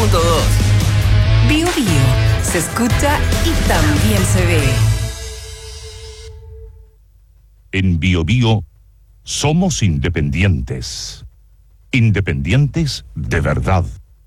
Bio Bio, se escucha y también se ve. En Bio Bio somos independientes. Independientes de verdad.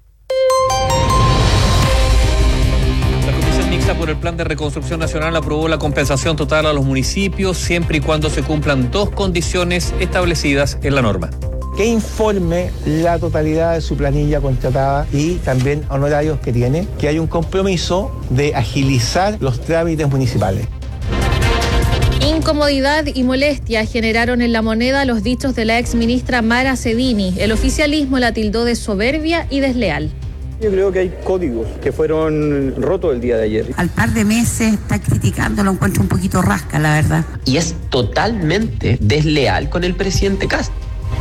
La Comisión Mixta por el Plan de Reconstrucción Nacional aprobó la compensación total a los municipios siempre y cuando se cumplan dos condiciones establecidas en la norma. Que informe la totalidad de su planilla contratada y también honorarios que tiene, que hay un compromiso de agilizar los trámites municipales. Incomodidad y molestia generaron en La Moneda los dichos de la exministra Mara Cedini. El oficialismo la tildó de soberbia y desleal. Yo creo que hay códigos que fueron rotos el día de ayer. Al par de meses está criticando, lo encuentro un poquito rasca, la verdad. Y es totalmente desleal con el presidente Kast.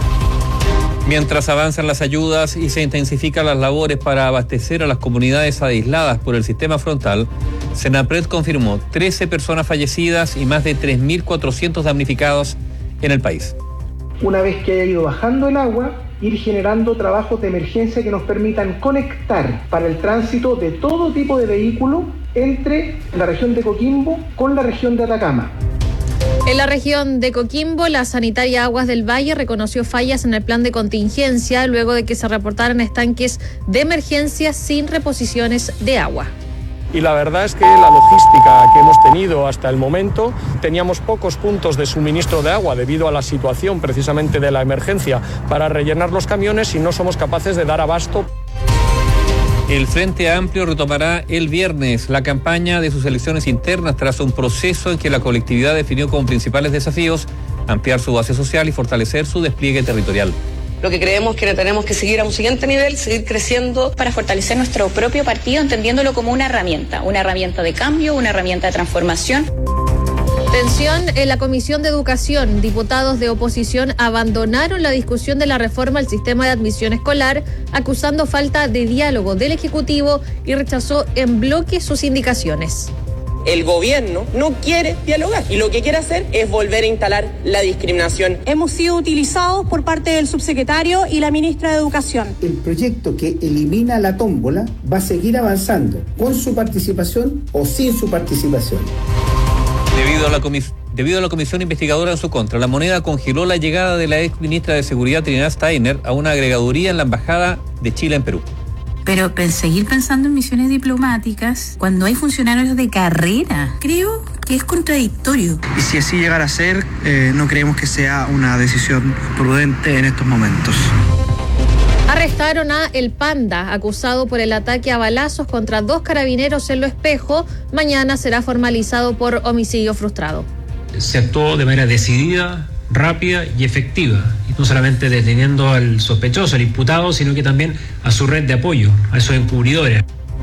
Mientras avanzan las ayudas y se intensifican las labores para abastecer a las comunidades aisladas por el sistema frontal, Senapred confirmó 13 personas fallecidas y más de 3.400 damnificados en el país. Una vez que haya ido bajando el agua, ir generando trabajos de emergencia que nos permitan conectar para el tránsito de todo tipo de vehículos entre la región de Coquimbo con la región de Atacama. En la región de Coquimbo, la sanitaria Aguas del Valle reconoció fallas en el plan de contingencia luego de que se reportaran estanques de emergencia sin reposiciones de agua. Y la verdad es que la logística que hemos tenido hasta el momento, teníamos pocos puntos de suministro de agua debido a la situación precisamente de la emergencia para rellenar los camiones y no somos capaces de dar abasto. El Frente Amplio retomará el viernes la campaña de sus elecciones internas tras un proceso en que la colectividad definió como principales desafíos ampliar su base social y fortalecer su despliegue territorial. Lo que creemos que tenemos que seguir a un siguiente nivel, seguir creciendo para fortalecer nuestro propio partido, entendiéndolo como una herramienta de cambio, una herramienta de transformación. Tensión en la Comisión de Educación. Diputados de oposición abandonaron la discusión de la reforma al sistema de admisión escolar, acusando falta de diálogo del Ejecutivo y rechazó en bloque sus indicaciones. El gobierno no quiere dialogar y lo que quiere hacer es volver a instalar la discriminación. Hemos sido utilizados por parte del subsecretario y la ministra de Educación. El proyecto que elimina la tómbola va a seguir avanzando con su participación o sin su participación. Debido a la comisión investigadora en su contra, La Moneda congeló la llegada de la ex ministra de Seguridad Trinidad Steiner a una agregaduría en la Embajada de Chile en Perú. Pero seguir pensando en misiones diplomáticas cuando hay funcionarios de carrera, creo que es contradictorio. Y si así llegara a ser, no creemos que sea una decisión prudente en estos momentos. Arrestaron a El Panda, acusado por el ataque a balazos contra 2 carabineros en Lo Espejo. Mañana será formalizado por homicidio frustrado. Se actuó de manera decidida, rápida y efectiva, y no solamente deteniendo al sospechoso, al imputado, sino que también a su red de apoyo, a esos encubridores.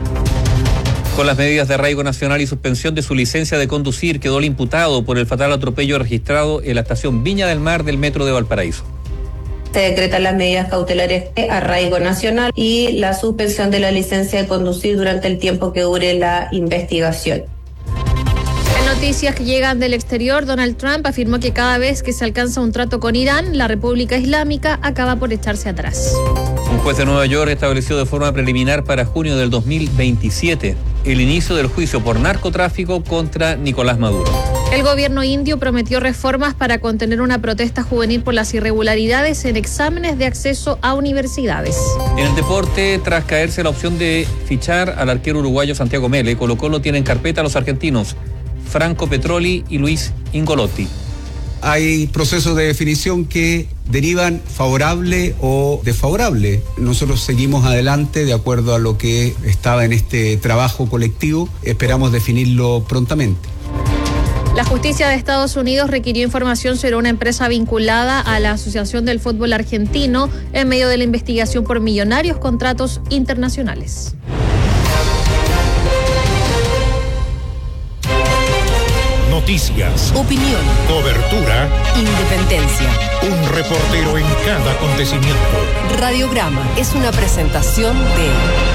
Con las medidas de arraigo nacional y suspensión de su licencia de conducir, quedó el imputado por el fatal atropello registrado en la estación Viña del Mar del Metro de Valparaíso. Se decretan las medidas cautelares de arraigo nacional y la suspensión de la licencia de conducir durante el tiempo que dure la investigación. En noticias que llegan del exterior, Donald Trump afirmó que cada vez que se alcanza un trato con Irán, la República Islámica acaba por echarse atrás. Un juez de Nueva York estableció de forma preliminar para junio del 2027 el inicio del juicio por narcotráfico contra Nicolás Maduro. El gobierno indio prometió reformas para contener una protesta juvenil por las irregularidades en exámenes de acceso a universidades. En el deporte, tras caerse la opción de fichar al arquero uruguayo Santiago Mele, Colo-Colo tiene en carpeta a los argentinos Franco Petroli y Luis Ingolotti. Hay procesos de definición que derivan favorable o desfavorable. Nosotros seguimos adelante de acuerdo a lo que estaba en este trabajo colectivo. Esperamos definirlo prontamente. La justicia de Estados Unidos requirió información sobre una empresa vinculada a la Asociación del Fútbol Argentino en medio de la investigación por millonarios contratos internacionales. Noticias, opinión, cobertura, independencia. Un reportero en cada acontecimiento. Radiograma es una presentación de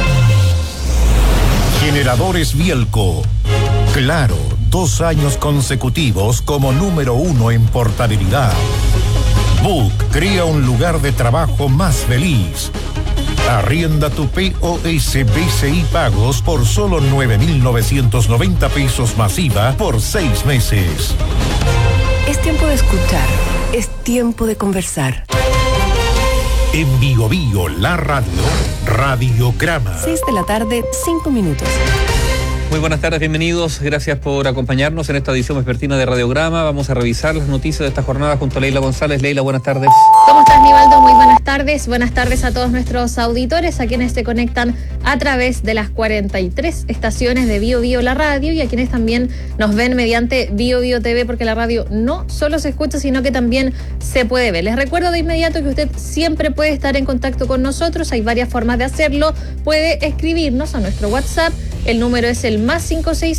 Generadores Bielco. Claro, 2 años consecutivos como número 1 en portabilidad. Book crea un lugar de trabajo más feliz. Arrienda tu POS-BCI Pagos por solo 9.990 pesos masiva por 6 meses. Es tiempo de escuchar. Es tiempo de conversar. En Bio Bio, la radio, Radiograma. 6 de la tarde, 5 minutos. Muy buenas tardes, bienvenidos. Gracias por acompañarnos en esta edición vespertina de Radiograma. Vamos a revisar las noticias de esta jornada junto a Leila González. Leila, buenas tardes. ¿Cómo estás, Nivaldo? Muy buenas tardes. Buenas tardes a todos nuestros auditores, a quienes se conectan a través de las 43 estaciones de Bio Bio, la radio, y a quienes también nos ven mediante Bio Bio TV, porque la radio no solo se escucha, sino que también se puede ver. Les recuerdo de inmediato que usted siempre puede estar en contacto con nosotros. Hay varias formas de hacerlo. Puede escribirnos a nuestro WhatsApp. El número es el más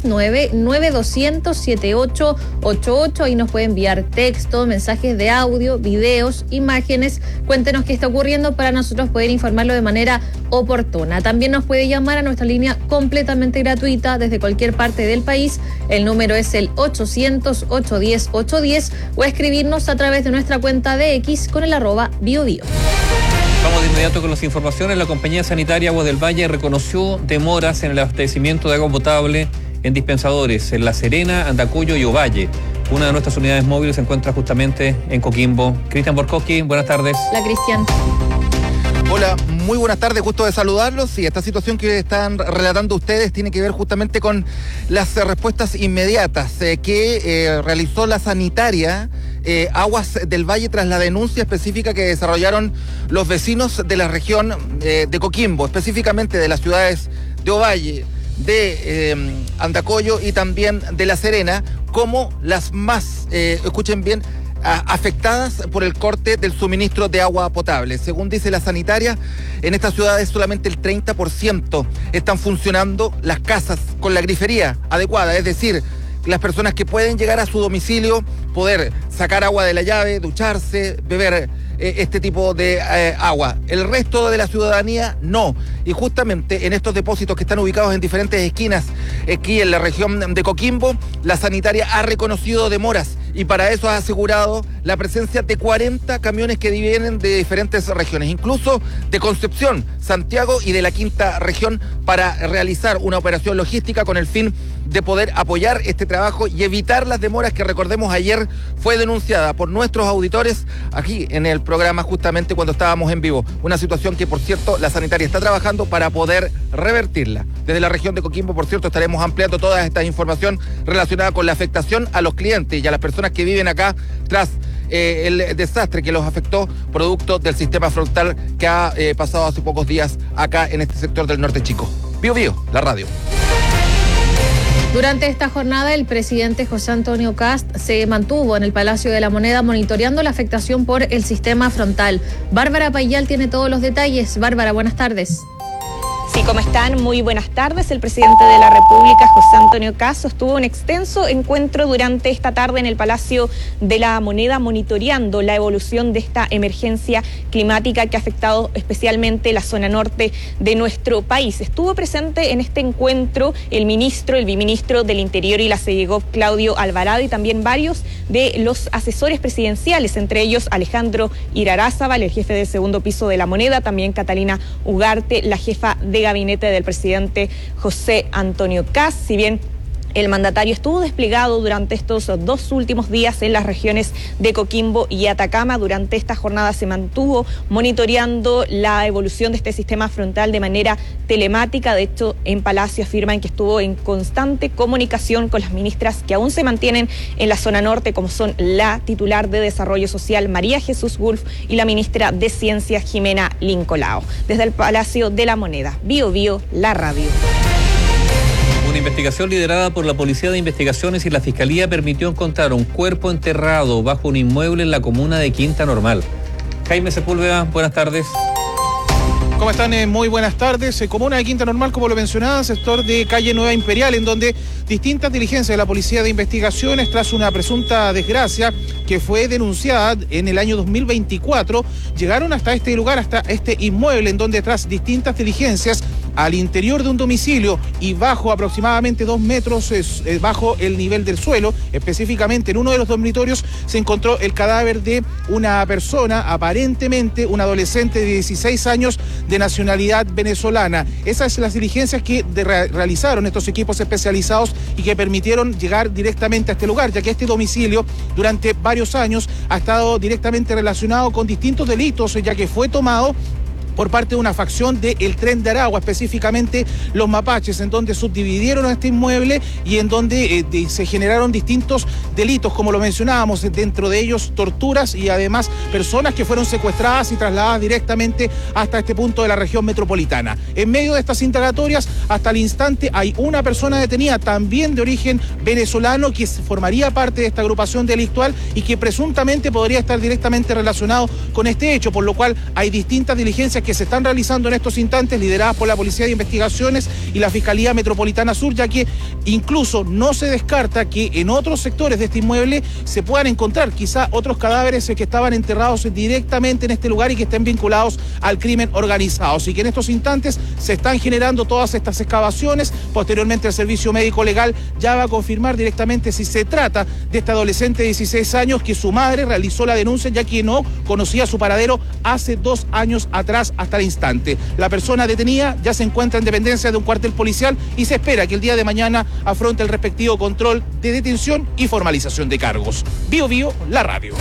569-9200-7888. Ahí nos puede enviar texto, mensajes de audio, videos, imágenes. Cuéntenos qué está ocurriendo para nosotros poder informarlo de manera oportuna. También nos puede llamar a nuestra línea completamente gratuita desde cualquier parte del país. El número es el 800-810-810 o escribirnos a través de nuestra cuenta de X con el @BioBio. Vamos de inmediato con las informaciones. La compañía sanitaria Aguas del Valle reconoció demoras en el abastecimiento de agua potable en dispensadores en La Serena, Andacollo y Ovalle. Una de nuestras unidades móviles se encuentra justamente en Coquimbo. Cristian Borkowski, buenas tardes. Hola, Cristian. Hola, muy buenas tardes, gusto de saludarlos. Y esta situación que están relatando ustedes tiene que ver justamente con las respuestas inmediatas que realizó la sanitaria Aguas del Valle tras la denuncia específica que desarrollaron los vecinos de la región de Coquimbo, específicamente de las ciudades de Ovalle, de Andacollo y también de La Serena, como las más, escuchen bien, afectadas por el corte del suministro de agua potable. Según dice la sanitaria, en estas ciudades solamente el 30% están funcionando las casas con la grifería adecuada, es decir, las personas que pueden llegar a su domicilio, poder sacar agua de la llave, ducharse, beber este tipo de agua. El resto de la ciudadanía no. Y justamente en estos depósitos que están ubicados en diferentes esquinas aquí en la región de Coquimbo, la sanitaria ha reconocido demoras y para eso ha asegurado la presencia de 40 camiones que vienen de diferentes regiones, incluso de Concepción, Santiago y de la quinta región, para realizar una operación logística con el fin de poder apoyar este trabajo y evitar las demoras que, recordemos, ayer fue denunciada por nuestros auditores aquí en el programa justamente cuando estábamos en vivo. Una situación que, por cierto, la sanitaria está trabajando para poder revertirla. Desde la región de Coquimbo, por cierto, estaremos ampliando toda esta información relacionada con la afectación a los clientes y a las personas que viven acá tras el desastre que los afectó producto del sistema frontal que ha pasado hace pocos días acá en este sector del norte chico. Bio Bio, la radio. Durante esta jornada, el presidente José Antonio Kast se mantuvo en el Palacio de la Moneda monitoreando la afectación por el sistema frontal. Bárbara Payal tiene todos los detalles. Bárbara, buenas tardes. Sí, ¿cómo están? Muy buenas tardes. El presidente de la República, José Antonio Kast, sostuvo un extenso encuentro durante esta tarde en el Palacio de la Moneda, monitoreando la evolución de esta emergencia climática que ha afectado especialmente la zona norte de nuestro país. Estuvo presente en este encuentro el viceministro del Interior y la CEGOV, Claudio Alvarado, y también varios de los asesores presidenciales, entre ellos Alejandro Irarázábal, el jefe del segundo piso de la Moneda, también Catalina Ugarte, la jefa de gabinete del presidente José Antonio Kast. Si bien el mandatario estuvo desplegado durante estos 2 últimos días en las regiones de Coquimbo y Atacama, durante esta jornada se mantuvo monitoreando la evolución de este sistema frontal de manera telemática. De hecho, en Palacio afirman que estuvo en constante comunicación con las ministras que aún se mantienen en la zona norte, como son la titular de Desarrollo Social, María Jesús Wolf, y la ministra de Ciencias, Jimena Lincolao. Desde el Palacio de la Moneda, Bio Bio, la radio. Una investigación liderada por la Policía de Investigaciones y la Fiscalía permitió encontrar un cuerpo enterrado bajo un inmueble en la comuna de Quinta Normal. Jaime Sepúlveda, buenas tardes. ¿Cómo están? Muy buenas tardes. Comuna de Quinta Normal, como lo mencionaba, sector de calle Nueva Imperial, en donde distintas diligencias de la Policía de Investigaciones, tras una presunta desgracia que fue denunciada en el año 2024, llegaron hasta este lugar, hasta este inmueble, en donde tras distintas diligencias al interior de un domicilio y bajo aproximadamente 2 metros bajo el nivel del suelo, específicamente en uno de los dormitorios, se encontró el cadáver de una persona, aparentemente un adolescente de 16 años de nacionalidad venezolana. Esas son las diligencias que realizaron estos equipos especializados y que permitieron llegar directamente a este lugar, ya que este domicilio durante varios años ha estado directamente relacionado con distintos delitos, ya que fue tomado por parte de una facción del Tren de Aragua, específicamente los mapaches, en donde subdividieron este inmueble y en donde se generaron distintos delitos, como lo mencionábamos, dentro de ellos torturas y además personas que fueron secuestradas y trasladadas directamente hasta este punto de la región metropolitana. En medio de estas indagatorias, hasta el instante hay una persona detenida, también de origen venezolano, que formaría parte de esta agrupación delictual y que presuntamente podría estar directamente relacionado con este hecho, por lo cual hay distintas diligencias que se están realizando en estos instantes, lideradas por la Policía de Investigaciones y la Fiscalía Metropolitana Sur, ya que incluso no se descarta que en otros sectores de este inmueble se puedan encontrar quizá otros cadáveres que estaban enterrados directamente en este lugar y que estén vinculados al crimen organizado. Así que en estos instantes se están generando todas estas excavaciones. Posteriormente el Servicio Médico Legal ya va a confirmar directamente si se trata de este adolescente de 16 años, que su madre realizó la denuncia ya que no conocía su paradero hace 2 años atrás hasta el instante. La persona detenida ya se encuentra en dependencia de un cuartel policial y se espera que el día de mañana afronte el respectivo control de detención y formalización de cargos. Bio Bio, la radio.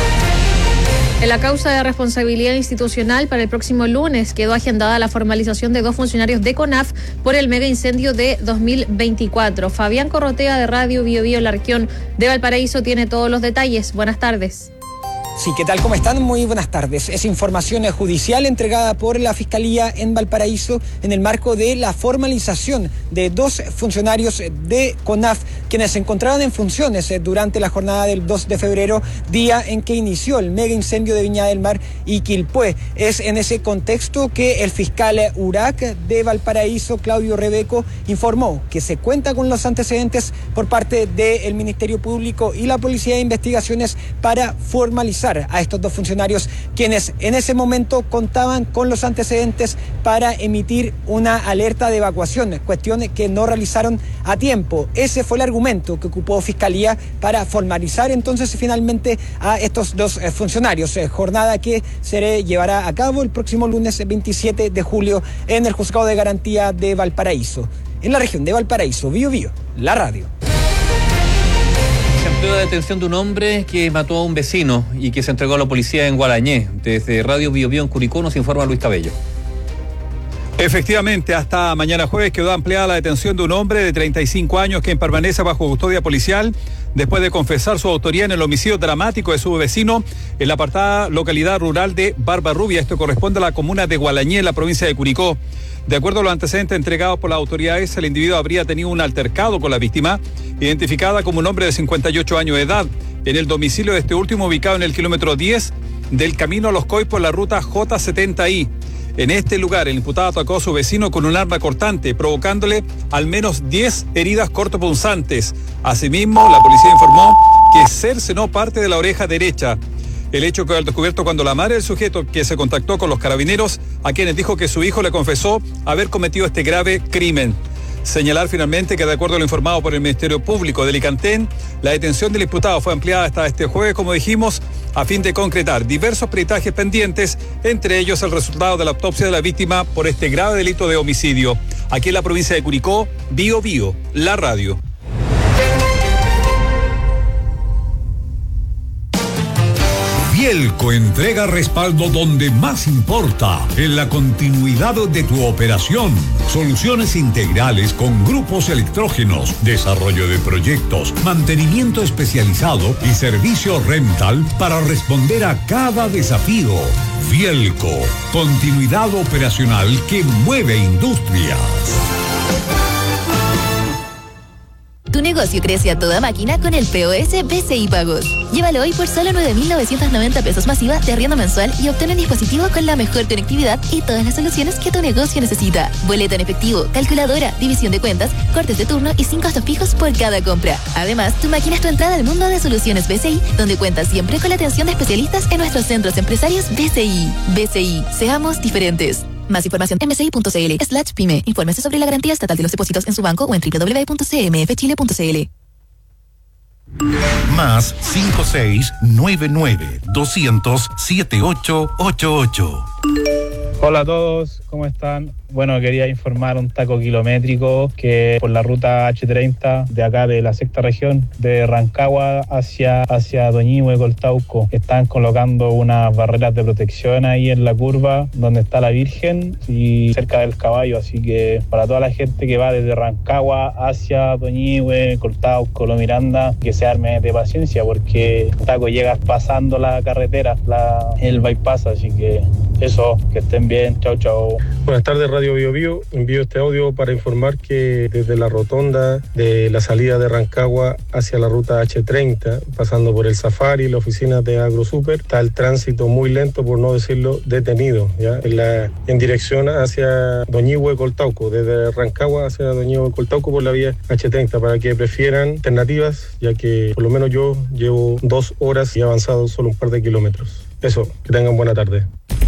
En la causa de responsabilidad institucional, para el próximo lunes quedó agendada la formalización de 2 funcionarios de CONAF por el mega incendio de 2024. Fabián Corrotea, de Radio Bio Bio, la región de Valparaíso, tiene todos los detalles. Buenas tardes. Sí, ¿qué tal? ¿Cómo están? Muy buenas tardes. Es información judicial entregada por la Fiscalía en Valparaíso en el marco de la formalización de 2 funcionarios de CONAF, quienes se encontraban en funciones durante la jornada del 2 de febrero, día en que inició el mega incendio de Viña del Mar y Quilpué. Es en ese contexto que el fiscal URAC de Valparaíso, Claudio Rebeco, informó que se cuenta con los antecedentes por parte del Ministerio Público y la Policía de Investigaciones para formalizar a estos 2 funcionarios, quienes en ese momento contaban con los antecedentes para emitir una alerta de evacuación, cuestión que no realizaron a tiempo. Ese fue el argumento que ocupó Fiscalía para formalizar entonces finalmente a estos 2 funcionarios, jornada que se llevará a cabo el próximo lunes 27 de julio en el Juzgado de Garantía de Valparaíso. En la región de Valparaíso, Bio Bio, la radio. Se amplió la detención de un hombre que mató a un vecino y que se entregó a la policía en Gualañé. Desde Radio Bio Bio en Curicó nos informa Luis Cabello. Efectivamente, hasta mañana jueves quedó ampliada la detención de un hombre de 35 años que permanece bajo custodia policial después de confesar su autoría en el homicidio dramático de su vecino en la apartada localidad rural de Barbarrubia. Esto corresponde a la comuna de Gualañé, en la provincia de Curicó. De acuerdo a los antecedentes entregados por las autoridades, el individuo habría tenido un altercado con la víctima, identificada como un hombre de 58 años de edad, en el domicilio de este último, ubicado en el kilómetro 10 del camino a Los Coy por la ruta J70I. En este lugar, el imputado atacó a su vecino con un arma cortante, provocándole al menos 10 heridas cortopunzantes. Asimismo, la policía informó que cercenó parte de la oreja derecha. El hecho quedó al descubierto cuando la madre del sujeto, que se contactó con los carabineros, a quienes dijo que su hijo le confesó haber cometido este grave crimen. Señalar finalmente que, de acuerdo a lo informado por el Ministerio Público de Licantén, la detención del imputado fue ampliada hasta este jueves, como dijimos, a fin de concretar diversos peritajes pendientes, entre ellos el resultado de la autopsia de la víctima por este grave delito de homicidio. Aquí en la provincia de Curicó, Bio Bio, la radio. Vielco entrega respaldo donde más importa, en la continuidad de tu operación. Soluciones integrales con grupos electrógenos, desarrollo de proyectos, mantenimiento especializado y servicio rental para responder a cada desafío. Vielco, continuidad operacional que mueve industrias. Tu negocio crece a toda máquina con el POS BCI Pagos. Llévalo hoy por solo 9.990 pesos masiva de arriendo mensual y obtén un dispositivo con la mejor conectividad y todas las soluciones que tu negocio necesita. Boleta en efectivo, calculadora, división de cuentas, cortes de turno y 5 costos fijos por cada compra. Además, tu máquina es tu entrada al mundo de soluciones BCI, donde cuentas siempre con la atención de especialistas en nuestros centros empresarios BCI. BCI, seamos diferentes. Más información en bci.cl/pyme. Infórmese sobre la garantía estatal de los depósitos en su banco o en www.cmfchile.cl. Más 5699-200-7888. Hola a todos, ¿cómo están? Bueno, quería informar un taco kilométrico que por la ruta H30 de acá de la sexta región de Rancagua hacia Doñihue, Coltauco. Están colocando unas barreras de protección ahí en la curva donde está la Virgen y cerca del caballo, así que para toda la gente que va desde Rancagua hacia Doñihue, Coltauco, Lo Miranda, que se arme de paciencia porque el taco llega pasando la carretera, el bypass, así que eso, que estén bien, chao chao. Buenas tardes, Radio Bio Bio. Envío este audio para informar que desde la rotonda de la salida de Rancagua hacia la ruta H30, pasando por el Safari, la oficina de AgroSuper, está el tránsito muy lento, por no decirlo detenido, ¿ya? En dirección hacia Doñihue, Coltauco, desde Rancagua hacia Doñihue, Coltauco por la vía H30, para que prefieran alternativas, ya que por lo menos yo llevo 2 horas y he avanzado solo un par de kilómetros. Eso, que tengan buena tarde.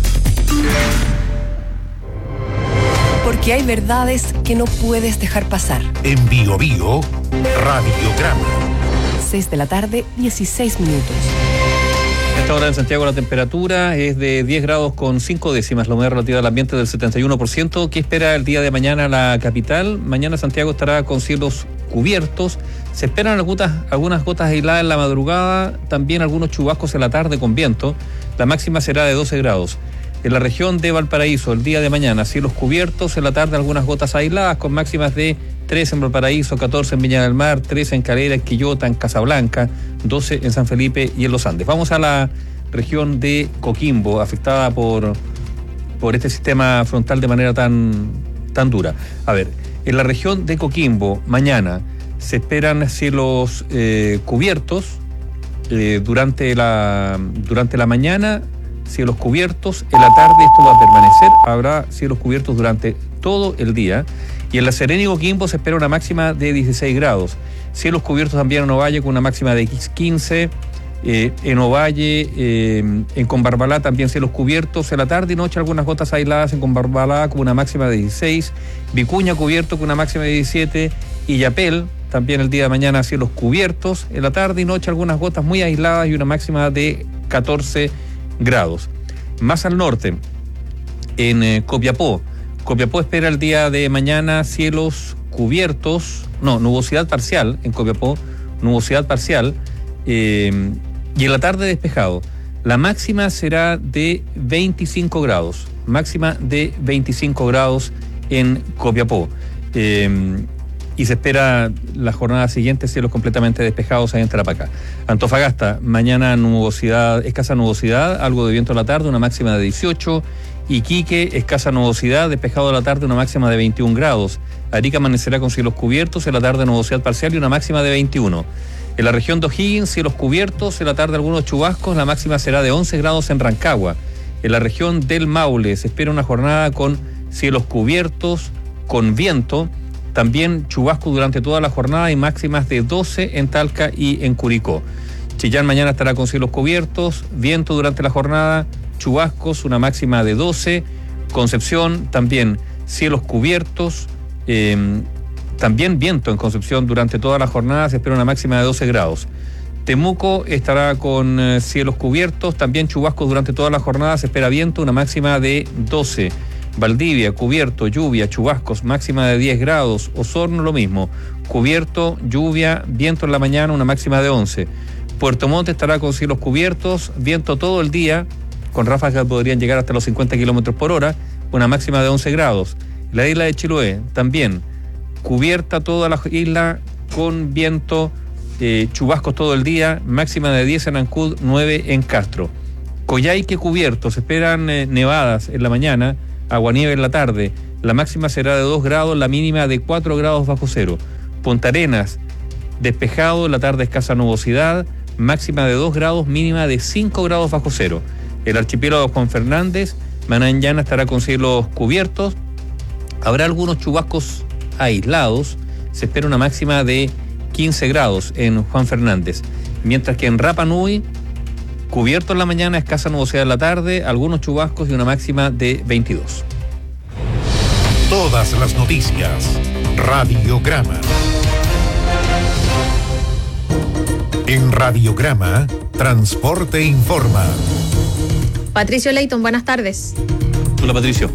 Porque hay verdades que no puedes dejar pasar. En Bio Bio, Radiograma. 6 de la tarde, 16 minutos. A esta hora en Santiago la temperatura es de 10 grados con 5 décimas, la humedad relativa al ambiente del 71%. ¿Qué espera el día de mañana la capital? Mañana Santiago estará con cielos cubiertos. Se esperan algunas gotas aisladas en la madrugada, también algunos chubascos en la tarde con viento. La máxima será de 12 grados. En la región de Valparaíso, el día de mañana, cielos cubiertos, en la tarde algunas gotas aisladas con máximas de 13 en Valparaíso, 14 en Viña del Mar, 13 en Calera, en Quillota, en Casablanca, 12 en San Felipe y en Los Andes. Vamos a la región de Coquimbo, afectada por este sistema frontal de manera tan dura. A ver, en la región de Coquimbo, mañana, se esperan cielos cubiertos durante la mañana, cielos cubiertos, en la tarde esto va a permanecer, habrá cielos cubiertos durante todo el día, y en La Serena y Coquimbo se espera una máxima de 16 grados, cielos cubiertos también en Ovalle con una máxima de 15, en Ovalle, en Combarbalá también cielos cubiertos, en la tarde y noche algunas gotas aisladas en Combarbalá con una máxima de 16, Vicuña cubierto con una máxima de 17, y Yapel también el día de mañana cielos cubiertos, en la tarde y noche algunas gotas muy aisladas y una máxima de 14 grados. Más al norte, en Copiapó espera el día de mañana cielos cubiertos, nubosidad parcial en Copiapó, nubosidad parcial, y en la tarde despejado. La máxima será de 25 grados, máxima de 25 grados en Copiapó. Y se espera la jornada siguiente cielos completamente despejados ahí en Tarapacá. Antofagasta, mañana nubosidad, escasa nubosidad, algo de viento en la tarde, una máxima de 18. Iquique, escasa nubosidad, despejado en la tarde, una máxima de 21 grados. Arica amanecerá con cielos cubiertos, en la tarde nubosidad parcial y una máxima de 21. En la región de O'Higgins, cielos cubiertos, en la tarde algunos chubascos, la máxima será de 11 grados en Rancagua. En la región del Maule se espera una jornada con cielos cubiertos, con viento, también chubascos durante toda la jornada y máximas de 12 en Talca y en Curicó. Chillán mañana estará con cielos cubiertos, viento durante la jornada, chubascos, una máxima de 12. Concepción también cielos cubiertos, también viento en Concepción durante toda la jornada, se espera una máxima de 12 grados. Temuco estará con cielos cubiertos, también chubascos durante toda la jornada, se espera viento, una máxima de 12. Valdivia, cubierto, lluvia, chubascos, máxima de 10 grados. Osorno, lo mismo, cubierto, lluvia, viento en la mañana, una máxima de 11. Puerto Montt estará con cielos cubiertos, viento todo el día, con ráfagas que podrían llegar hasta los 50 kilómetros por hora, una máxima de 11 grados. La isla de Chiloé, también, cubierta toda la isla, con viento, chubascos todo el día, máxima de 10 en Ancud, 9 en Castro. Coyhaique cubierto, se esperan nevadas en la mañana, aguanieve en la tarde, la máxima será de 2 grados, la mínima de 4 grados bajo cero. Punta Arenas, Despejado, en la tarde escasa nubosidad, máxima de 2 grados, mínima de 5 grados bajo cero. El archipiélago Juan Fernández, mañana estará con cielos cubiertos. Habrá algunos chubascos aislados. Se espera una máxima de 15 grados en Juan Fernández. Mientras que en Rapa Nui, cubierto en la mañana, escasa nubosidad en la tarde, algunos chubascos y una máxima de 22. Todas las noticias. Radiograma. En Radiograma, Transporte Informa. Patricio Leighton, buenas tardes. Hola, Patricio.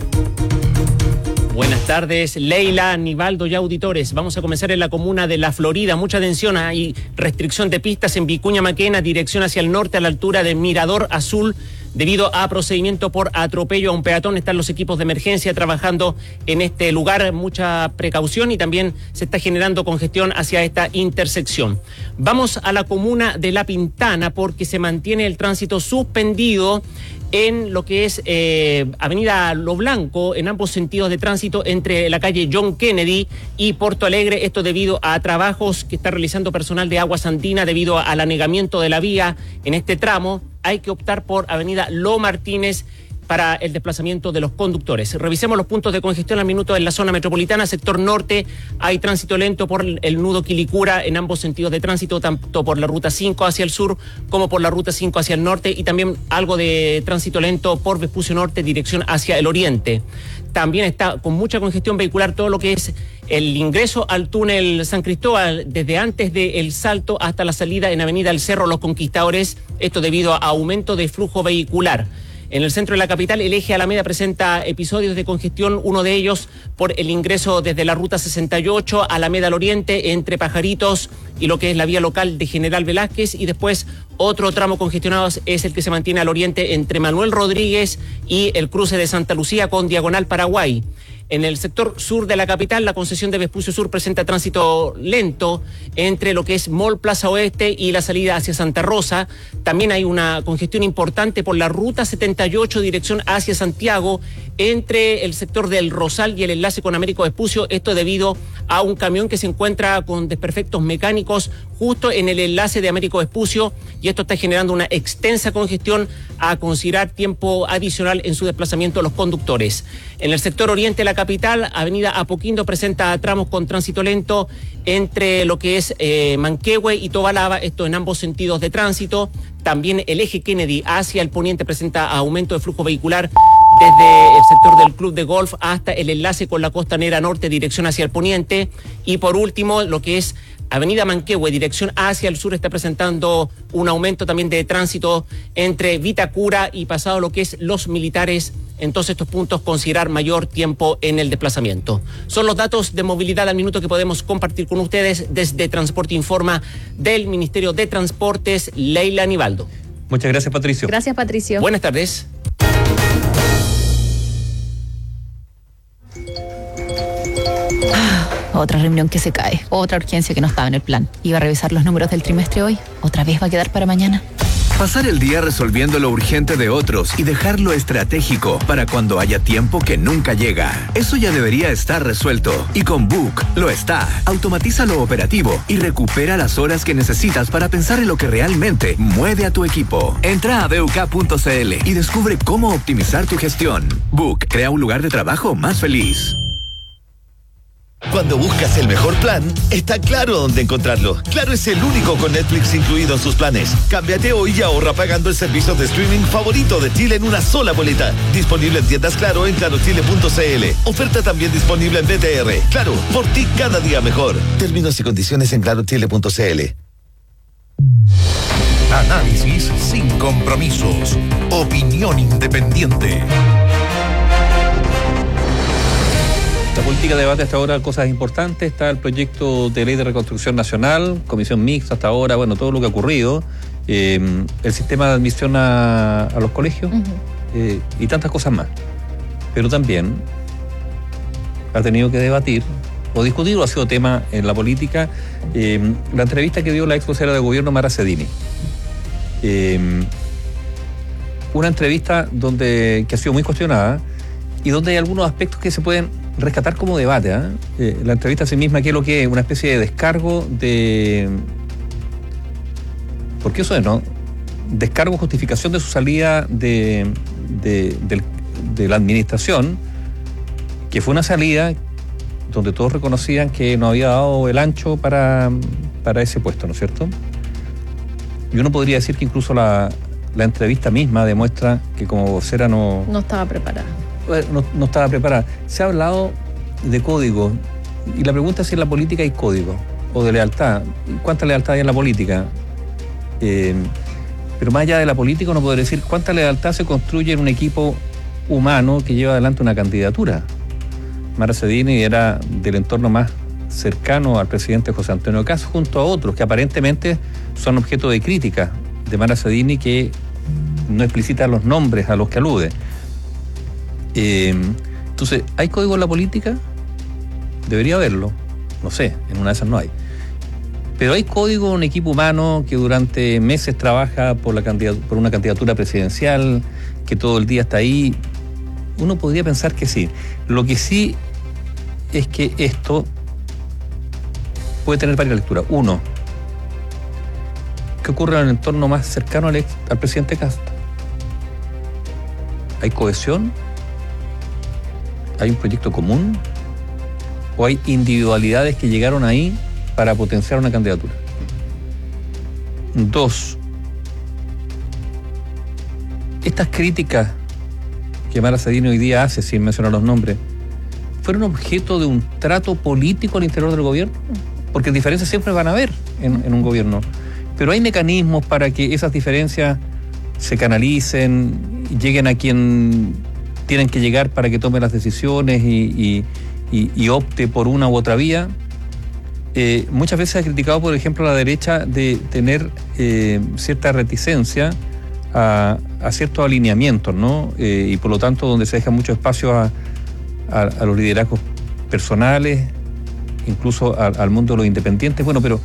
Buenas tardes, Leila, Nivaldo y auditores. Vamos a comenzar en la comuna de La Florida. Mucha atención, hay restricción de pistas en Vicuña Maquena, dirección hacia el norte a la altura de Mirador Azul. Debido a procedimiento por atropello a un peatón, están los equipos de emergencia trabajando en este lugar. Mucha precaución y también se está generando congestión hacia esta intersección. Vamos a la comuna de La Pintana porque se mantiene el tránsito suspendido en lo que es Avenida Lo Blanco, en ambos sentidos de tránsito entre la calle John Kennedy y Porto Alegre. Esto debido a trabajos que está realizando personal de Aguas Andinas debido al anegamiento de la vía en este tramo. Hay que optar por Avenida Lo Martínez para el desplazamiento de los conductores. Revisemos los puntos de congestión al minuto en la zona metropolitana. Sector norte, hay tránsito lento por el nudo Quilicura en ambos sentidos de tránsito, tanto por la ruta 5 hacia el sur como por la ruta 5 hacia el norte, y también algo de tránsito lento por Vespucio Norte, dirección hacia el oriente. También está con mucha congestión vehicular todo lo que es el ingreso al túnel San Cristóbal, desde antes del Salto hasta la salida en Avenida El Cerro Los Conquistadores, esto debido a aumento de flujo vehicular. En el centro de la capital, el eje Alameda presenta episodios de congestión, uno de ellos por el ingreso desde la ruta 68, Alameda al Oriente, entre Pajaritos y lo que es la vía local de General Velázquez, y después otro tramo congestionado es el que se mantiene al oriente entre Manuel Rodríguez y el cruce de Santa Lucía con Diagonal Paraguay. En el sector sur de la capital, la concesión de Vespucio Sur presenta tránsito lento entre lo que es Mall Plaza Oeste y la salida hacia Santa Rosa. También hay una congestión importante por la ruta 78, dirección hacia Santiago, entre el sector del Rosal y el enlace con Américo Vespucio. Esto debido a un camión que se encuentra con desperfectos mecánicos justo en el enlace de Américo Vespucio, y esto está generando una extensa congestión a considerar tiempo adicional en su desplazamiento de los conductores. En el sector oriente de la capital, Avenida Apoquindo presenta tramos con tránsito lento entre lo que es Manquehue y Tobalaba, esto en ambos sentidos de tránsito. También el eje Kennedy hacia el poniente presenta aumento de flujo vehicular desde el sector del Club de Golf hasta el enlace con la Costanera Norte, dirección hacia el poniente. Y por último, lo que es Avenida Manquehue, dirección hacia el sur, está presentando un aumento también de tránsito entre Vitacura y pasado lo que es Los Militares. En todos estos puntos considerar mayor tiempo en el desplazamiento. Son los datos de movilidad al minuto que podemos compartir con ustedes desde Transporte Informa del Ministerio de Transportes. Leila Nivaldo. Muchas gracias, Patricio. Gracias, Patricio. Buenas tardes. Otra reunión que se cae, otra urgencia que no estaba en el plan. Iba a revisar los números del trimestre hoy, otra vez va a quedar para mañana. Pasar el día resolviendo lo urgente de otros y dejar lo estratégico para cuando haya tiempo que nunca llega. Eso ya debería estar resuelto. Y con Book lo está. Automatiza lo operativo y recupera las horas que necesitas para pensar en lo que realmente mueve a tu equipo. Entra a BUK.cl y descubre cómo optimizar tu gestión. Book crea un lugar de trabajo más feliz. Cuando buscas el mejor plan, está Claro dónde encontrarlo. Claro es el único con Netflix incluido en sus planes. Cámbiate hoy y ahorra pagando el servicio de streaming favorito de Chile en una sola boleta. Disponible en tiendas Claro en clarochile.cl. Oferta también disponible en BTR. Claro, por ti cada día mejor. Términos y condiciones en clarochile.cl. Análisis sin compromisos. Opinión independiente. La política debate hasta ahora cosas importantes. Está el proyecto de ley de reconstrucción nacional, comisión mixta hasta ahora, bueno, todo lo que ha ocurrido, el sistema de admisión a los colegios y tantas cosas más. Pero también ha tenido que debatir o discutir, o ha sido tema en la política, la entrevista que dio la ex vocera de gobierno Mara Cedini. Una entrevista que ha sido muy cuestionada y donde hay algunos aspectos que se pueden rescatar como debate, la entrevista a sí misma, que es lo que es una especie de descargo de... Porque eso es, ¿no? Descargo, justificación de su salida de la administración, que fue una salida donde todos reconocían que no había dado el ancho para ese puesto, ¿no es cierto? Y uno podría decir que incluso la entrevista misma demuestra que como vocera no estaba preparada. No estaba preparada. Se ha hablado de código, y la pregunta es si en la política hay código, o de lealtad. ¿Cuánta lealtad hay en la política? Pero más allá de la política, uno podría decir cuánta lealtad se construye en un equipo humano que lleva adelante una candidatura. Mara Cedini era del entorno más cercano al presidente José Antonio Kast, junto a otros que aparentemente son objeto de crítica de Mara Cedini, que no explicita los nombres a los que alude. Entonces, ¿hay código en la política? Debería haberlo. No sé, en una de esas no hay. Pero hay código en un equipo humano que durante meses trabaja por una candidatura presidencial, que todo el día está ahí. Uno podría pensar que sí. Lo que sí es que esto puede tener varias lecturas. Uno, ¿qué ocurre en el entorno más cercano al presidente Kast? ¿Hay cohesión? ¿Hay un proyecto común? ¿O hay individualidades que llegaron ahí para potenciar una candidatura? Dos, estas críticas que Mara Cedini hoy día hace, sin mencionar los nombres, ¿fueron objeto de un trato político al interior del gobierno? Porque diferencias siempre van a haber en un gobierno, pero hay mecanismos para que esas diferencias se canalicen, lleguen a quien tienen que llegar para que tome las decisiones y opte por una u otra vía. Muchas veces se ha criticado, por ejemplo, a la derecha de tener cierta reticencia a ciertos alineamientos, ¿no? Y por lo tanto donde se deja mucho espacio a los liderazgos personales, incluso al mundo de los independientes. Bueno, pero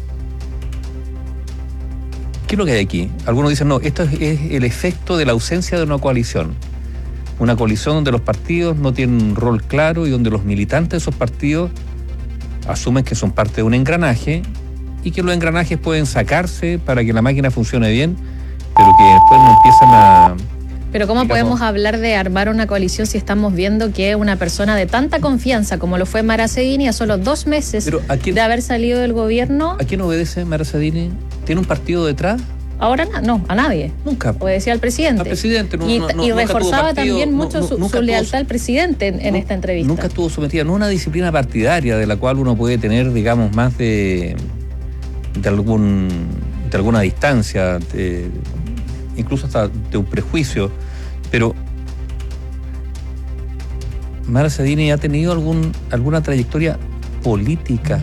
¿qué es lo que hay aquí? Algunos dicen, no, esto es el efecto de la ausencia de una coalición. Una coalición donde los partidos no tienen un rol claro y donde los militantes de esos partidos asumen que son parte de un engranaje y que los engranajes pueden sacarse para que la máquina funcione bien, pero que después no empiezan a... Pero ¿cómo podemos hablar de armar una coalición si estamos viendo que una persona de tanta confianza como lo fue Mara Cedini a solo 2 meses de haber salido del gobierno? ¿A quién obedece Mara Cedini? ¿Tiene un partido detrás? Ahora no, a nadie. Nunca. Obedecía al presidente. Al presidente. Y reforzaba también mucho su lealtad al presidente en esta entrevista. Nunca estuvo sometida, no a una disciplina partidaria de la cual uno puede tener, digamos, más de alguna distancia, incluso hasta de un prejuicio. Pero Mara Cedini ha tenido alguna trayectoria política.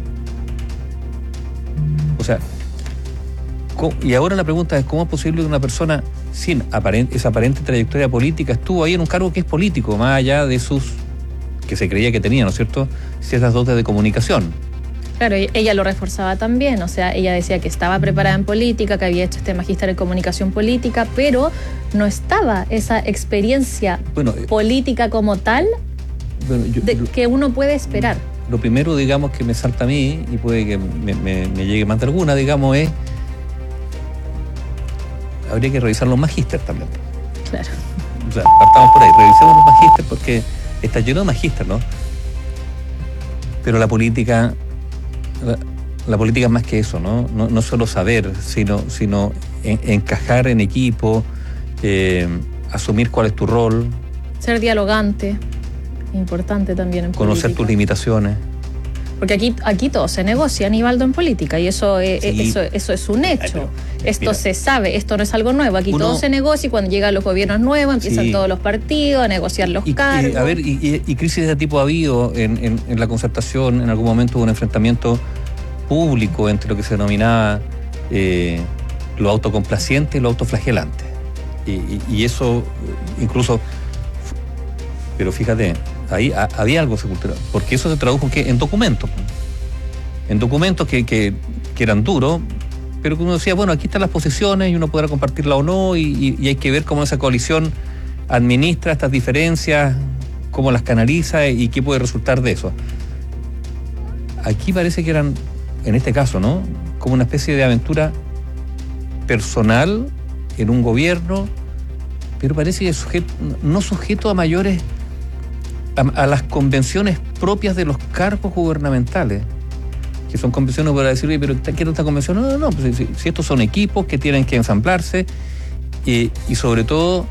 O sea, y ahora la pregunta es, ¿cómo es posible que una persona sin esa aparente trayectoria política estuvo ahí en un cargo que es político, más allá de sus, que se creía que tenía, ¿no es cierto?, ciertas dotes de comunicación? Claro, ella lo reforzaba también, o sea, ella decía que estaba preparada en política, que había hecho este magíster en comunicación política, pero no estaba esa experiencia política como tal que uno puede esperar. Lo primero, digamos, que me salta a mí, y puede que me llegue más de alguna, digamos, es habría que revisar los magísteres también. Claro. O sea, partamos por ahí, revisemos los magísteres porque está lleno de magísteres, ¿no? Pero la política es más que eso, ¿no? No solo saber, sino encajar en equipo, asumir cuál es tu rol. Ser dialogante, importante también en conocer política. Tus limitaciones. Porque aquí todo se negocia, Aníbaldo, en política, y eso es un hecho. Esto se sabe, esto no es algo nuevo. Aquí todo se negocia y cuando llegan los gobiernos nuevos empiezan todos los partidos a negociar los cargos. Y crisis de tipo ha habido en la concertación. En algún momento hubo un enfrentamiento público entre lo que se denominaba lo autocomplaciente y lo autoflagelante. Y eso incluso... Pero fíjate, ahí había algo cultural, porque eso se tradujo en documentos. En documentos que eran duros, pero que uno decía, bueno, aquí están las posiciones y uno podrá compartirla o no, y hay que ver cómo esa coalición administra estas diferencias cómo las canaliza y qué puede resultar de eso. Aquí parece que eran, en este caso, ¿no?, como una especie de aventura personal en un gobierno, pero parece que no sujeto a mayores, a las convenciones propias de los cargos gubernamentales, que son convenciones para decir, pero ¿qué es esta convención? No, pues si estos son equipos que tienen que ensamblarse y sobre todo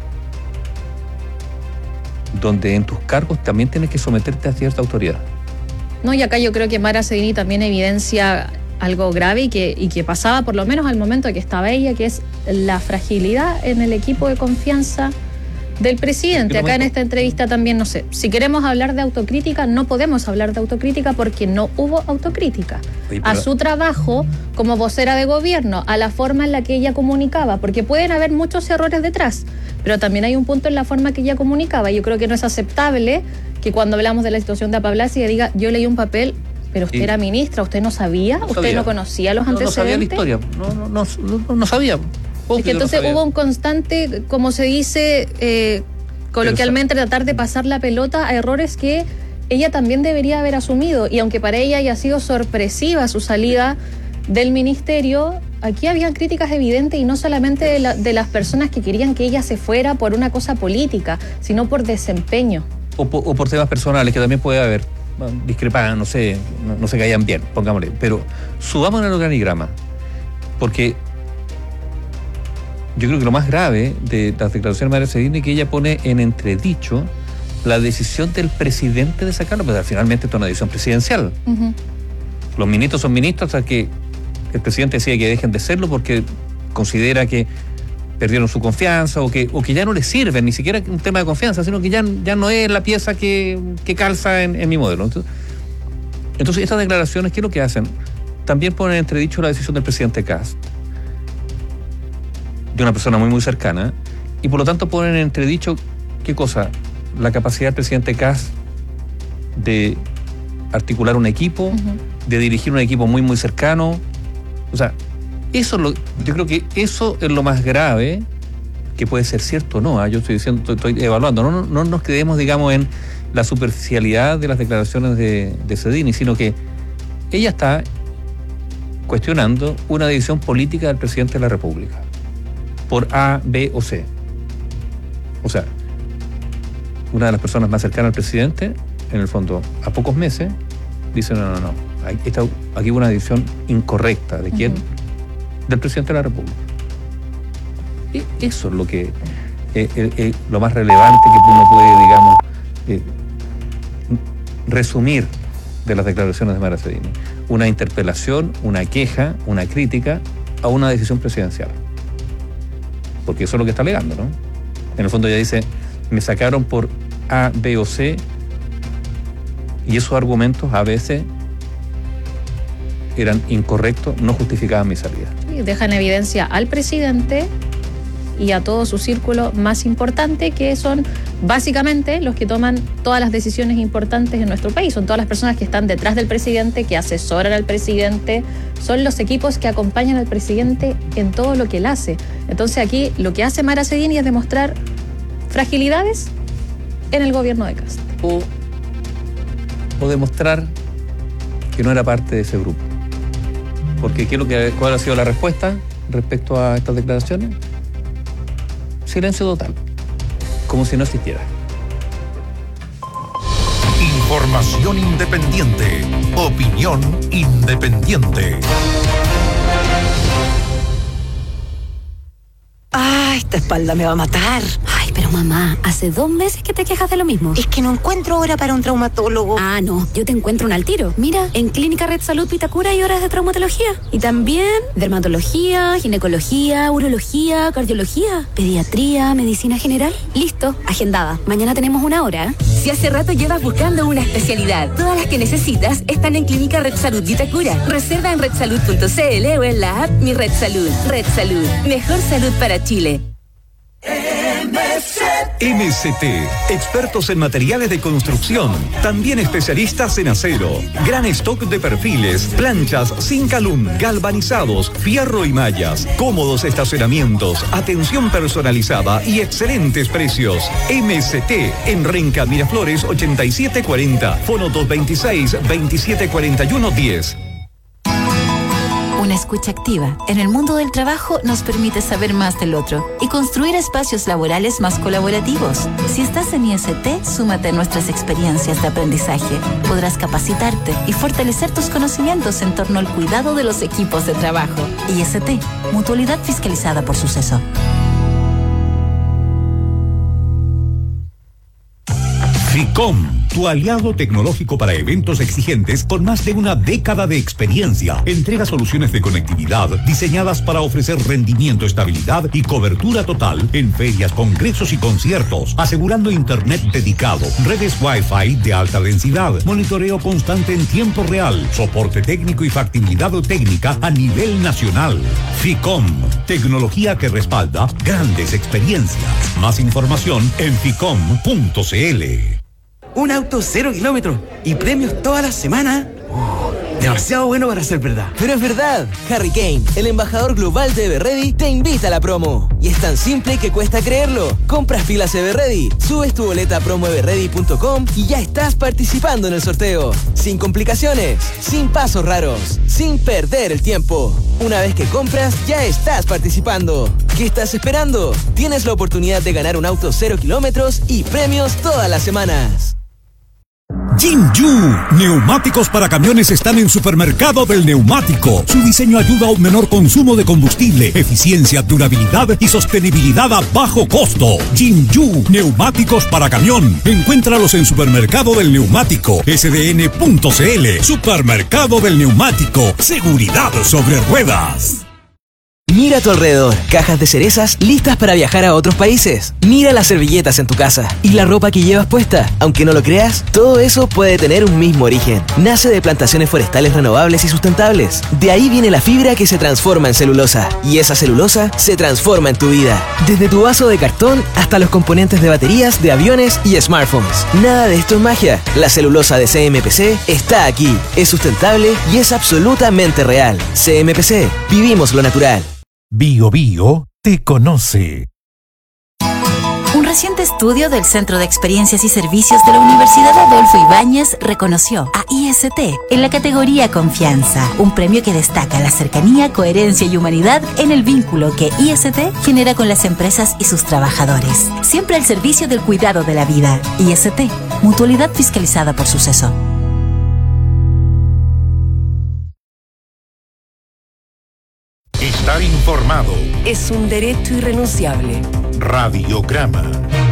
donde en tus cargos también tienes que someterte a cierta autoridad. No, y acá yo creo que Mara Sedini también evidencia algo grave y que pasaba por lo menos al momento en que estaba ella, que es la fragilidad en el equipo de confianza del presidente. Acá en esta entrevista también, no sé, si queremos hablar de autocrítica, no podemos hablar de autocrítica porque no hubo autocrítica. A su trabajo como vocera de gobierno, a la forma en la que ella comunicaba, porque pueden haber muchos errores detrás, pero también hay un punto en la forma que ella comunicaba. Yo creo que no es aceptable que cuando hablamos de la situación de Apablasi diga, yo leí un papel, pero usted era ministra, usted no sabía, usted no conocía los antecedentes. No sabía la historia, no sabía. Es que entonces hubo un constante, como se dice coloquialmente, tratar de pasar la pelota a errores que ella también debería haber asumido. Y aunque para ella haya sido sorpresiva su salida del ministerio, aquí habían críticas evidentes y no solamente de las personas que querían que ella se fuera por una cosa política, sino por desempeño. O por temas personales, que también puede haber discrepancias, no se caían bien, pongámosle. Pero subamos el organigrama, porque yo creo que lo más grave de las declaraciones de Mara Sedini es que ella pone en entredicho la decisión del presidente de sacarlo, pero finalmente esto es una decisión presidencial. Uh-huh. Los ministros son ministros hasta que el presidente decide que dejen de serlo porque considera que perdieron su confianza o que ya no les sirven, ni siquiera un tema de confianza, sino que ya no es la pieza que calza en mi modelo. Entonces estas declaraciones, ¿qué es lo que hacen? También ponen en entredicho la decisión del presidente Kast, de una persona muy cercana, y por lo tanto ponen en entredicho, ¿qué cosa? La capacidad del presidente Kast de articular un equipo, uh-huh, de dirigir un equipo muy cercano. O sea, yo creo que eso es lo más grave, que puede ser cierto o no. Yo estoy evaluando. No nos quedemos, digamos, en la superficialidad de las declaraciones de Sedini, sino que ella está cuestionando una decisión política del presidente de la República por A, B o C. O sea, una de las personas más cercanas al presidente, en el fondo, a pocos meses, dice no. Aquí hubo una decisión incorrecta. ¿De quién? Uh-huh. Del presidente de la República. Y eso es lo que lo más relevante que uno puede, digamos, resumir de las declaraciones de Mara Sedini. Una interpelación, una queja, una crítica a una decisión presidencial. Porque eso es lo que está alegando, ¿no? En el fondo ella dice, me sacaron por A, B o C, y esos argumentos a veces eran incorrectos, no justificaban mi salida. Sí, deja en evidencia al presidente y a todo su círculo más importante, que son básicamente los que toman todas las decisiones importantes en nuestro país. Son todas las personas que están detrás del presidente, que asesoran al presidente, son los equipos que acompañan al presidente en todo lo que él hace. Entonces aquí lo que hace Mara Sedini es demostrar fragilidades en el gobierno de Kast. O demostrar que no era parte de ese grupo. Porque ¿cuál ha sido la respuesta respecto a estas declaraciones? Silencio total, como si no existiera. Información independiente, opinión independiente. ¡Ay, esta espalda me va a matar! Ay, pero mamá, hace 2 meses que te quejas de lo mismo. Es que no encuentro hora para un traumatólogo. Ah, no, yo te encuentro un al tiro. Mira, en Clínica Red Salud Vitacura hay horas de traumatología. Y también dermatología, ginecología, urología, cardiología, pediatría, medicina general. Listo, agendada. Mañana tenemos 1 hora. Si hace rato llevas buscando una especialidad, todas las que necesitas están en Clínica Red Salud Vitacura. Reserva en redsalud.cl o en la app Mi Red Salud. Red Salud, mejor salud para Chile. MZ MCT, expertos en materiales de construcción, también especialistas en acero, gran stock de perfiles, planchas, Zinc-Alum, galvanizados, fierro y mallas, cómodos estacionamientos, atención personalizada y excelentes precios. MCT en Renca Miraflores 8740, fono 226-2741-10. Una escucha activa en el mundo del trabajo nos permite saber más del otro y construir espacios laborales más colaborativos. Si estás en IST, súmate a nuestras experiencias de aprendizaje. Podrás capacitarte y fortalecer tus conocimientos en torno al cuidado de los equipos de trabajo. IST, mutualidad fiscalizada por Suceso. FICOM, tu aliado tecnológico para eventos exigentes con más de una década de experiencia. Entrega soluciones de conectividad diseñadas para ofrecer rendimiento, estabilidad y cobertura total en ferias, congresos y conciertos, asegurando internet dedicado, redes Wi-Fi de alta densidad, monitoreo constante en tiempo real, soporte técnico y factibilidad técnica a nivel nacional. FICOM, tecnología que respalda grandes experiencias. Más información en ficom.cl. Un auto 0 kilómetros y premios toda la semana. Demasiado bueno para ser verdad. Pero es verdad. Harry Kane, el embajador global de Everready, te invita a la promo. Y es tan simple que cuesta creerlo. Compras pilas Everready, subes tu boleta a promoeverready.com y ya estás participando en el sorteo. Sin complicaciones, sin pasos raros, sin perder el tiempo. Una vez que compras, ya estás participando. ¿Qué estás esperando? Tienes la oportunidad de ganar un auto 0 kilómetros y premios todas las semanas. Jinju, neumáticos para camiones están en Supermercado del Neumático. Su diseño ayuda a un menor consumo de combustible, eficiencia, durabilidad y sostenibilidad a bajo costo. Jinju, neumáticos para camión. Encuéntralos en Supermercado del Neumático, sdn.cl. Supermercado del Neumático, seguridad sobre ruedas. Mira a tu alrededor, cajas de cerezas listas para viajar a otros países. Mira las servilletas en tu casa y la ropa que llevas puesta. Aunque no lo creas, todo eso puede tener un mismo origen. Nace de plantaciones forestales renovables y sustentables. De ahí viene la fibra que se transforma en celulosa. Y esa celulosa se transforma en tu vida. Desde tu vaso de cartón hasta los componentes de baterías, de aviones y smartphones. Nada de esto es magia. La celulosa de CMPC está aquí. Es sustentable y es absolutamente real. CMPC, vivimos lo natural. Bio Bio te conoce. Un reciente estudio del Centro de Experiencias y Servicios de la Universidad Adolfo Ibáñez reconoció a IST en la categoría Confianza, un premio que destaca la cercanía, coherencia y humanidad en el vínculo que IST genera con las empresas y sus trabajadores, siempre al servicio del cuidado de la vida. IST, mutualidad fiscalizada por Suceso. Estar informado es un derecho irrenunciable. Radiograma.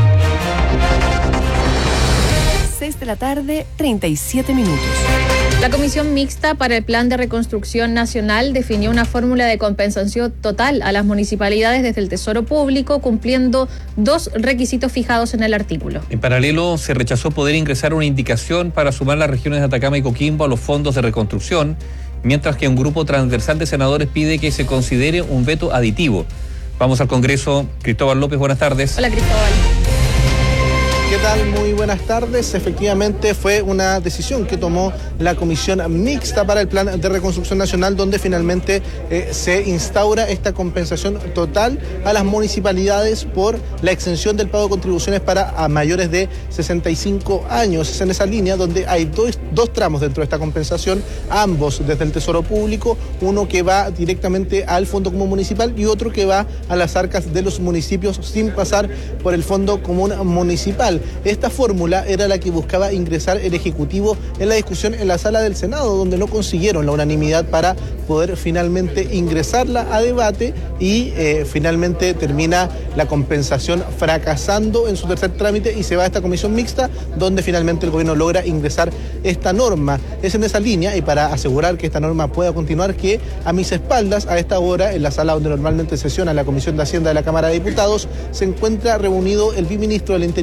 6 de la tarde, 37 minutos. La Comisión Mixta para el Plan de Reconstrucción Nacional definió una fórmula de compensación total a las municipalidades desde el Tesoro Público, cumpliendo 2 requisitos fijados en el artículo. En paralelo, se rechazó poder ingresar una indicación para sumar las regiones de Atacama y Coquimbo a los fondos de reconstrucción, mientras que un grupo transversal de senadores pide que se considere un veto aditivo. Vamos al Congreso. Cristóbal López, buenas tardes. Hola, Cristóbal. ¿Qué tal? Muy buenas tardes. Efectivamente fue una decisión que tomó la Comisión Mixta para el Plan de Reconstrucción Nacional, donde finalmente se instaura esta compensación total a las municipalidades por la exención del pago de contribuciones para a mayores de 65 años. Es en esa línea donde hay dos tramos dentro de esta compensación, ambos desde el Tesoro Público, uno que va directamente al Fondo Común Municipal y otro que va a las arcas de los municipios sin pasar por el Fondo Común Municipal. Esta fórmula era la que buscaba ingresar el Ejecutivo en la discusión en la sala del Senado, donde no consiguieron la unanimidad para poder finalmente ingresarla a debate y finalmente termina la compensación fracasando en su tercer trámite y se va a esta comisión mixta, donde finalmente el gobierno logra ingresar esta norma. Es en esa línea, y para asegurar que esta norma pueda continuar, que a mis espaldas, a esta hora, en la sala donde normalmente sesiona la Comisión de Hacienda de la Cámara de Diputados, se encuentra reunido el viceministro del Interior y CGP,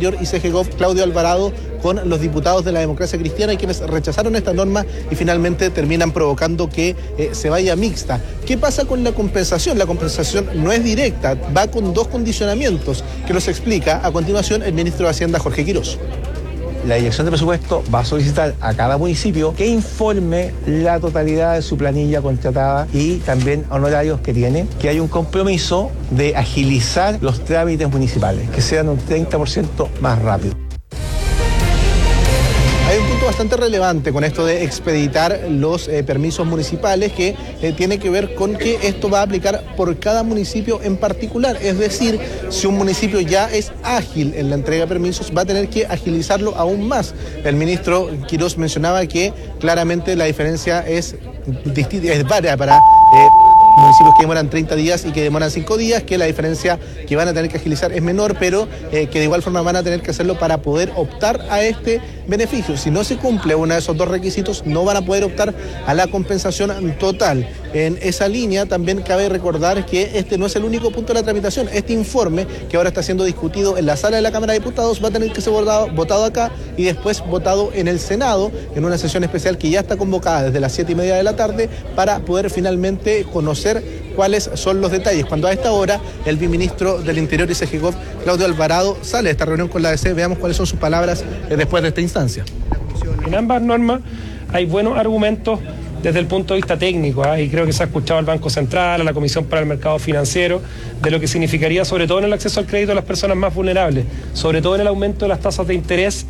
SGCOP, Claudio Alvarado, con los diputados de la Democracia Cristiana y quienes rechazaron esta norma y finalmente terminan provocando que se vaya mixta. ¿Qué pasa con la compensación? La compensación no es directa, va con dos condicionamientos que los explica a continuación el ministro de Hacienda, Jorge Quirós. La Dirección de Presupuesto va a solicitar a cada municipio que informe la totalidad de su planilla contratada y también honorarios que tiene, que hay un compromiso de agilizar los trámites municipales, que sean un 30% más rápido. Hay un punto bastante relevante con esto de expeditar los permisos municipales que tiene que ver con que esto va a aplicar por cada municipio en particular. Es decir, si un municipio ya es ágil en la entrega de permisos, va a tener que agilizarlo aún más. El ministro Quirós mencionaba que claramente la diferencia es varia para municipios que demoran 30 días y que demoran 5 días, que la diferencia que van a tener que agilizar es menor, pero que de igual forma van a tener que hacerlo para poder optar a este beneficio. Si no se cumple uno de esos dos requisitos, no van a poder optar a la compensación total. En esa línea también cabe recordar que este no es el único punto de la tramitación. Este informe, que ahora está siendo discutido en la sala de la Cámara de Diputados, va a tener que ser votado acá y después votado en el Senado, en una sesión especial que ya está convocada desde las 7:30 de la tarde para poder finalmente conocer cuáles son los detalles. Cuando a esta hora el viceministro del Interior y SGCOP, Claudio Alvarado, sale de esta reunión con la ADC, veamos cuáles son sus palabras después de esta instancia. En ambas normas hay buenos argumentos desde el punto de vista técnico, y creo que se ha escuchado al Banco Central, a la Comisión para el Mercado Financiero, de lo que significaría sobre todo en el acceso al crédito de las personas más vulnerables, sobre todo en el aumento de las tasas de interés.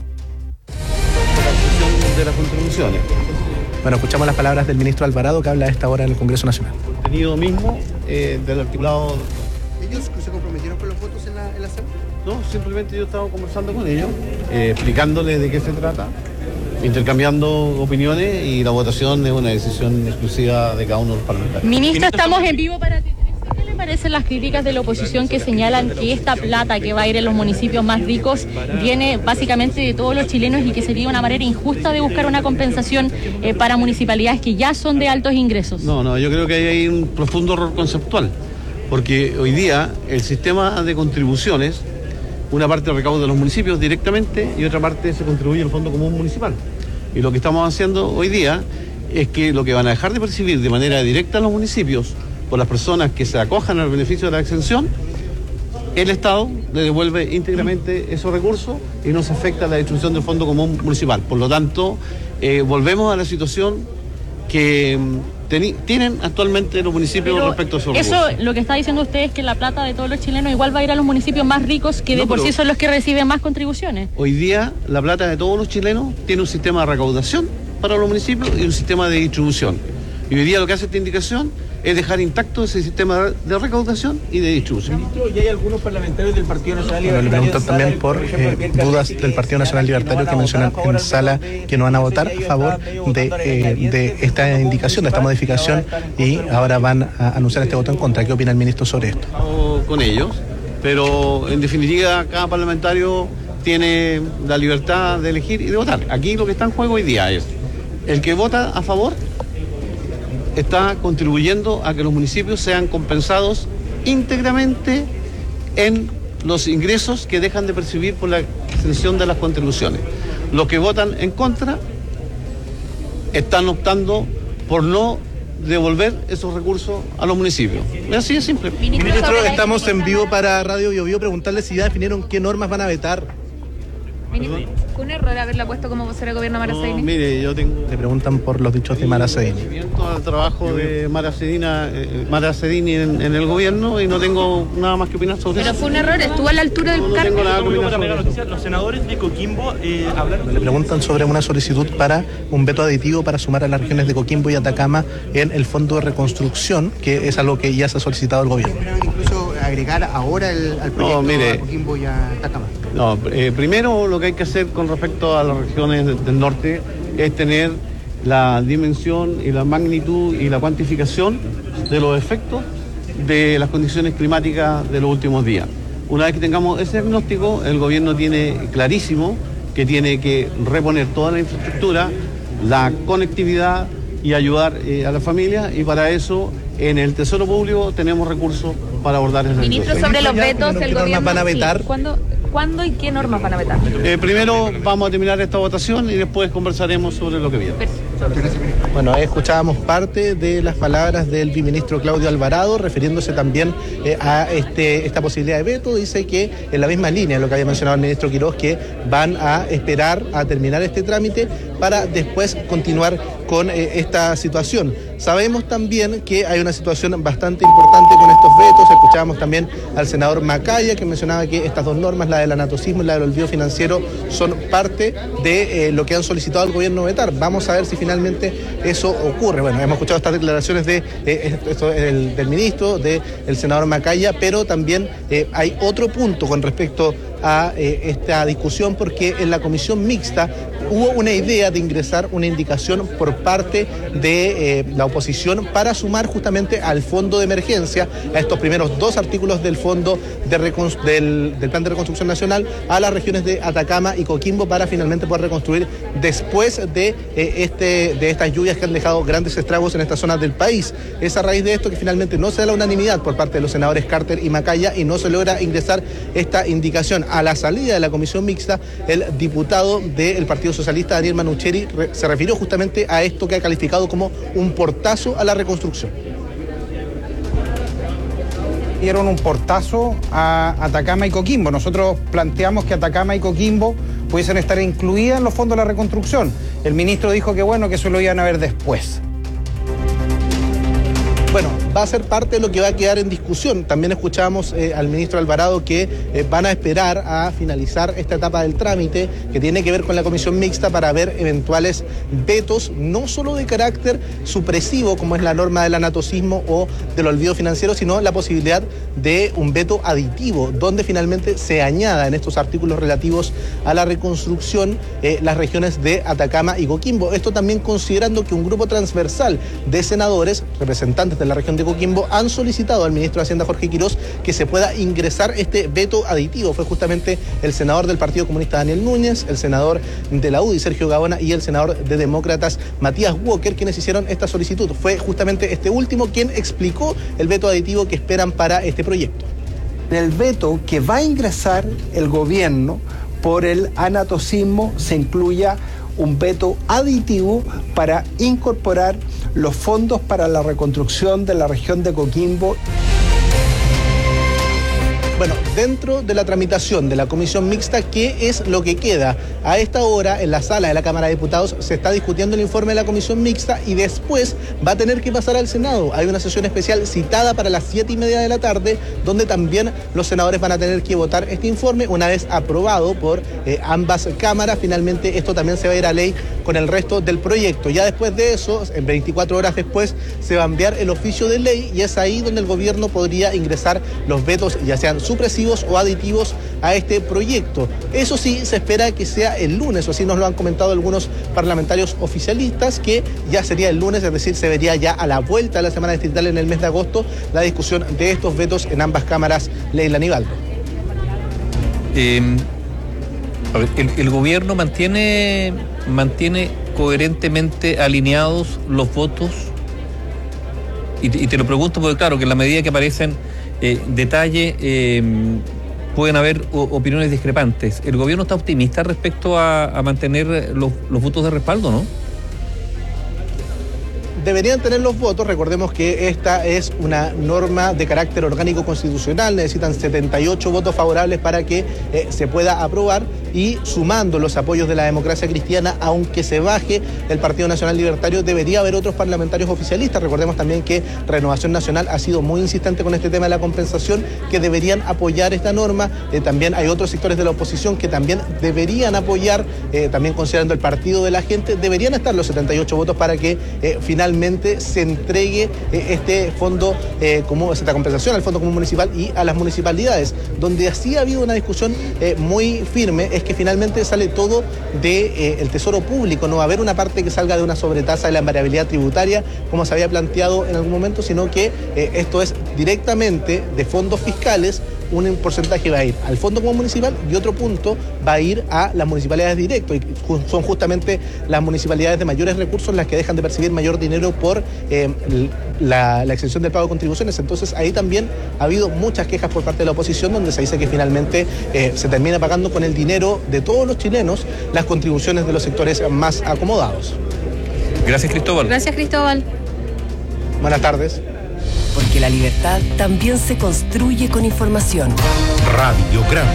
De las contribuciones. Bueno, escuchamos las palabras del ministro Alvarado, que habla a esta hora en el Congreso Nacional. Contenido mismo del articulado. ¿Ellos se comprometieron con los votos en la sala? No, simplemente yo estaba conversando con ellos, explicándoles de qué se trata, intercambiando opiniones, y la votación es una decisión exclusiva de cada uno de los parlamentarios. Ministro, estamos en vivo para T13. ¿Qué le parecen las críticas de la oposición que señalan que esta plata que va a ir en los municipios más ricos viene básicamente de todos los chilenos y que sería una manera injusta de buscar una compensación para municipalidades que ya son de altos ingresos? No, yo creo que hay un profundo error conceptual, porque hoy día el sistema de contribuciones, una parte recauda de los municipios directamente y otra parte se contribuye al Fondo Común Municipal. Y lo que estamos haciendo hoy día es que lo que van a dejar de percibir de manera directa en los municipios por las personas que se acojan al beneficio de la exención, el Estado le devuelve íntegramente esos recursos y no se afecta la distribución del Fondo Común Municipal. Por lo tanto, volvemos a la situación que tienen actualmente los municipios respecto a esos recursos. Eso, lo que está diciendo usted es que la plata de todos los chilenos igual va a ir a los municipios más ricos, que de por sí son los que reciben más contribuciones. Hoy día la plata de todos los chilenos tiene un sistema de recaudación para los municipios y un sistema de distribución. Y hoy día lo que hace esta indicación es dejar intacto ese sistema de recaudación y de distribución. Ministro, ¿y hay algunos parlamentarios del Partido Nacional Libertario? Le preguntan también por dudas del Partido Nacional Libertario que mencionan en sala que no van a votar a favor de esta indicación, de esta modificación, y ahora van a anunciar este voto en contra. ¿Qué opina el ministro sobre esto? Con ellos, pero en definitiva cada parlamentario tiene la libertad de elegir y de votar. Aquí lo que está en juego hoy día es el que vota a favor está contribuyendo a que los municipios sean compensados íntegramente en los ingresos que dejan de percibir por la exención de las contribuciones. Los que votan en contra están optando por no devolver esos recursos a los municipios. Así de simple. Ministro, estamos en vivo para Radio Bio Bio. Preguntarle si ya definieron qué normas van a vetar. ¿Fue un error haberla puesto como vocera de gobierno a Mara Cedini? No, mire, yo tengo... Le preguntan por los dichos de Mara Cedini. Al trabajo de Mara Cedini en el gobierno, y no tengo nada más que opinar sobre eso. ¿Pero fue un error? ¿Estuvo a la altura del cargo? No tengo nada que opinar sobre eso. Los senadores de Coquimbo hablaron... Le preguntan sobre una solicitud para un veto aditivo para sumar a las regiones de Coquimbo y Atacama en el Fondo de Reconstrucción, que es algo que ya se ha solicitado al gobierno. Incluso agregar ahora al proyecto a Coquimbo y a Atacama. No, primero lo que hay que hacer con respecto a las regiones del norte es tener la dimensión y la magnitud y la cuantificación de los efectos de las condiciones climáticas de los últimos días. Una vez que tengamos ese diagnóstico, el gobierno tiene clarísimo que tiene que reponer toda la infraestructura, la conectividad y ayudar a las familias, y para eso en el Tesoro Público tenemos recursos para abordar esa situación. Ministro, sobre los vetos, el gobierno... ¿Van a vetar? Sí. ¿Cuándo y qué normas van a vetar? Primero vamos a terminar esta votación y después conversaremos sobre lo que viene. Bueno, escuchábamos parte de las palabras del viceministro Claudio Alvarado, refiriéndose también a esta posibilidad de veto. Dice que en la misma línea de lo que había mencionado el ministro Quirós, que van a esperar a terminar este trámite para después continuar con esta situación. Sabemos también que hay una situación bastante importante con estos vetos. Escuchábamos también al senador Macaya, que mencionaba que estas dos normas, la del anatocismo y la del olvido financiero, son parte de lo que han solicitado al gobierno vetar. Vamos a ver si finalmente eso ocurre. Bueno, hemos escuchado estas declaraciones del ministro, del senador Macaya, pero también hay otro punto con respecto a esta discusión, porque en la comisión mixta hubo una idea de ingresar una indicación por parte de la oposición para sumar justamente al fondo de emergencia, a estos primeros dos artículos del fondo del Plan de Reconstrucción Nacional, a las regiones de Atacama y Coquimbo, para finalmente poder reconstruir después de estas lluvias que han dejado grandes estragos en estas zonas del país. Es a raíz de esto que finalmente no se da la unanimidad por parte de los senadores Carter y Macaya y no se logra ingresar esta indicación. A la salida de la comisión mixta, el diputado del Partido Socialista, Daniel Manucheri, se refirió justamente a esto que ha calificado como un portazo a la reconstrucción. Dieron un portazo a Atacama y Coquimbo. Nosotros planteamos que Atacama y Coquimbo pudiesen estar incluidas en los fondos de la reconstrucción. El ministro dijo que bueno, que eso lo iban a ver después. Bueno, va a ser parte de lo que va a quedar en discusión. También escuchábamos al ministro Alvarado que van a esperar a finalizar esta etapa del trámite que tiene que ver con la comisión mixta para ver eventuales vetos, no solo de carácter supresivo, como es la norma del anatocismo o del olvido financiero, sino la posibilidad de un veto aditivo, donde finalmente se añada en estos artículos relativos a la reconstrucción las regiones de Atacama y Coquimbo. Esto también considerando que un grupo transversal de senadores, representantes de la región de Coquimbo, han solicitado al ministro de Hacienda, Jorge Quirós, que se pueda ingresar este veto aditivo. Fue justamente el senador del Partido Comunista, Daniel Núñez, el senador de la UDI, Sergio Gaona, y el senador de Demócratas, Matías Walker, quienes hicieron esta solicitud. Fue justamente este último quien explicó el veto aditivo que esperan para este proyecto. El veto que va a ingresar el gobierno por el anatocismo se incluya un veto aditivo para incorporar los fondos para la reconstrucción de la región de Coquimbo. Bueno, dentro de la tramitación de la comisión mixta, ¿qué es lo que queda? A esta hora, en la sala de la Cámara de Diputados, se está discutiendo el informe de la comisión mixta y después va a tener que pasar al Senado. Hay una sesión especial citada para las 7:30 de la tarde, donde también los senadores van a tener que votar este informe. Una vez aprobado por ambas cámaras, finalmente esto también se va a ir a ley con el resto del proyecto. Ya después de eso, en 24 horas después, se va a enviar el oficio de ley y es ahí donde el gobierno podría ingresar los vetos, ya sean supresivos o aditivos, a este proyecto. Eso sí, se espera que sea el lunes, o así nos lo han comentado algunos parlamentarios oficialistas, que ya sería el lunes, es decir, se vería ya a la vuelta de la semana distrital en el mes de agosto la discusión de estos vetos en ambas cámaras. Leila Nivaldo. El gobierno mantiene coherentemente alineados los votos, y te lo pregunto porque claro, que en la medida que aparecen detalles pueden haber opiniones discrepantes. ¿El gobierno está optimista respecto a mantener los votos de respaldo, no? Deberían tener los votos. Recordemos que esta es una norma de carácter orgánico constitucional, necesitan 78 votos favorables para que se pueda aprobar, y sumando los apoyos de la democracia cristiana, aunque se baje el Partido Nacional Libertario, debería haber otros parlamentarios oficialistas. Recordemos también que Renovación Nacional ha sido muy insistente con este tema de la compensación, que deberían apoyar esta norma. También hay otros sectores de la oposición que también deberían apoyar, también considerando el partido de la gente, deberían estar los 78 votos para que finalmente se entregue este fondo común, esta compensación al Fondo Común Municipal y a las municipalidades. Donde sí ha habido una discusión muy firme es que finalmente sale todo del Tesoro Público. No va a haber una parte que salga de una sobretasa de la variabilidad tributaria, como se había planteado en algún momento, sino que esto es directamente de fondos fiscales un porcentaje va a ir al Fondo Común Municipal y otro punto va a ir a las municipalidades directas. Y son justamente las municipalidades de mayores recursos las que dejan de percibir mayor dinero por la exención del pago de contribuciones. Entonces ahí también ha habido muchas quejas por parte de la oposición, donde se dice que finalmente se termina pagando con el dinero de todos los chilenos las contribuciones de los sectores más acomodados. Gracias, Cristóbal. Gracias, Cristóbal. Buenas tardes. Porque la libertad también se construye con información. Radiograma.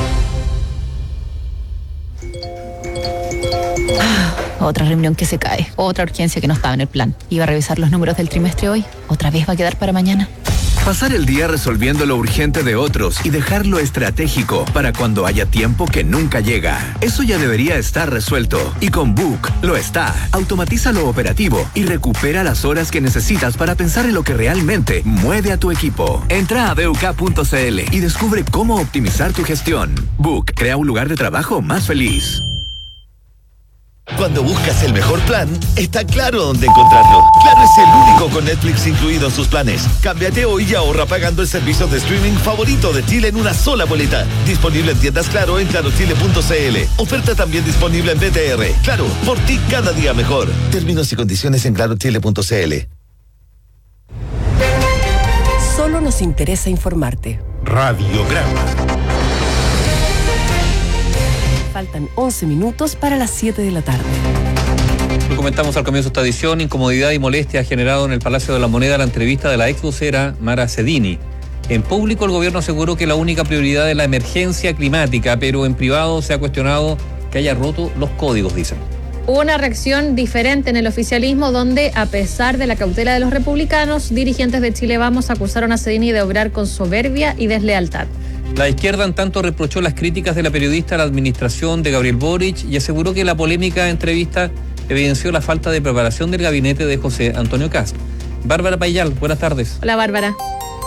Otra reunión que se cae, otra urgencia que no estaba en el plan. Iba a revisar los números del trimestre hoy, otra vez va a quedar para mañana. Pasar el día resolviendo lo urgente de otros y dejar lo estratégico para cuando haya tiempo que nunca llega. Eso ya debería estar resuelto. Y con Book lo está. Automatiza lo operativo y recupera las horas que necesitas para pensar en lo que realmente mueve a tu equipo. Entra a BUK.cl y descubre cómo optimizar tu gestión. Book crea un lugar de trabajo más feliz. Cuando buscas el mejor plan, está claro dónde encontrarlo. Claro es el único con Netflix incluido en sus planes. Cámbiate hoy y ahorra pagando el servicio de streaming favorito de Chile en una sola boleta. Disponible en tiendas Claro en clarochile.cl. Oferta también disponible en BTR. Claro, por ti cada día mejor. Términos y condiciones en clarochile.cl. Solo nos interesa informarte. Radiograma. Faltan 11 minutos para las 7 de la tarde. Lo comentamos al comienzo de esta edición. Incomodidad y molestia ha generado en el Palacio de la Moneda la entrevista de la ex vocera Mara Cedini. En público el gobierno aseguró que la única prioridad es la emergencia climática, pero en privado se ha cuestionado que haya roto los códigos, dicen. Hubo una reacción diferente en el oficialismo donde, a pesar de la cautela de los republicanos, dirigentes de Chile Vamos acusaron a Cedini de obrar con soberbia y deslealtad. La izquierda, en tanto, reprochó las críticas de la periodista a la administración de Gabriel Boric y aseguró que la polémica entrevista evidenció la falta de preparación del gabinete de José Antonio Kast. Bárbara Payal, buenas tardes. Hola, Bárbara.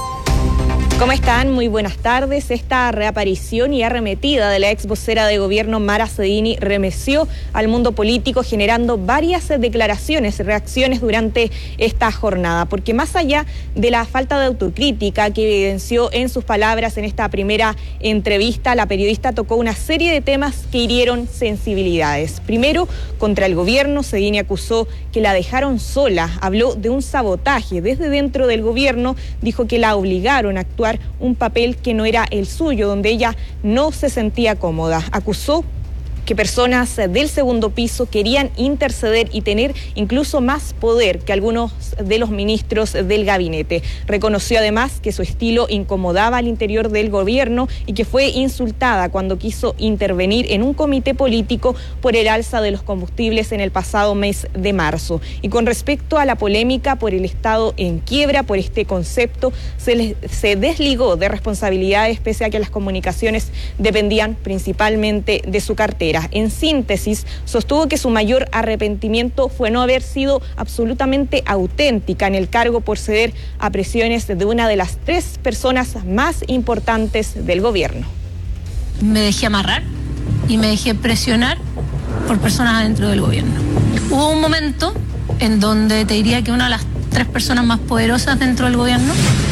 ¿Cómo están? Muy buenas tardes. Esta reaparición y arremetida de la ex vocera de gobierno Mara Cedini remeció al mundo político, generando varias declaraciones y reacciones durante esta jornada, porque más allá de la falta de autocrítica que evidenció en sus palabras en esta primera entrevista, la periodista tocó una serie de temas que hirieron sensibilidades. Primero, contra el gobierno, Cedini acusó que la dejaron sola, habló de un sabotaje desde dentro del gobierno, dijo que la obligaron a actuar un papel que no era el suyo, donde ella no se sentía cómoda. Acusó que personas del segundo piso querían interceder y tener incluso más poder que algunos de los ministros del gabinete. Reconoció además que su estilo incomodaba al interior del gobierno y que fue insultada cuando quiso intervenir en un comité político por el alza de los combustibles en el pasado mes de marzo. Y con respecto a la polémica por el Estado en quiebra, por este concepto, se desligó de responsabilidades pese a que las comunicaciones dependían principalmente de su cartera. En síntesis, sostuvo que su mayor arrepentimiento fue no haber sido absolutamente auténtica en el cargo por ceder a presiones de una de las 3 personas más importantes del gobierno. Me dejé amarrar y me dejé presionar por personas adentro del gobierno. Hubo un momento en donde te diría que una de las 3 personas más poderosas dentro del gobierno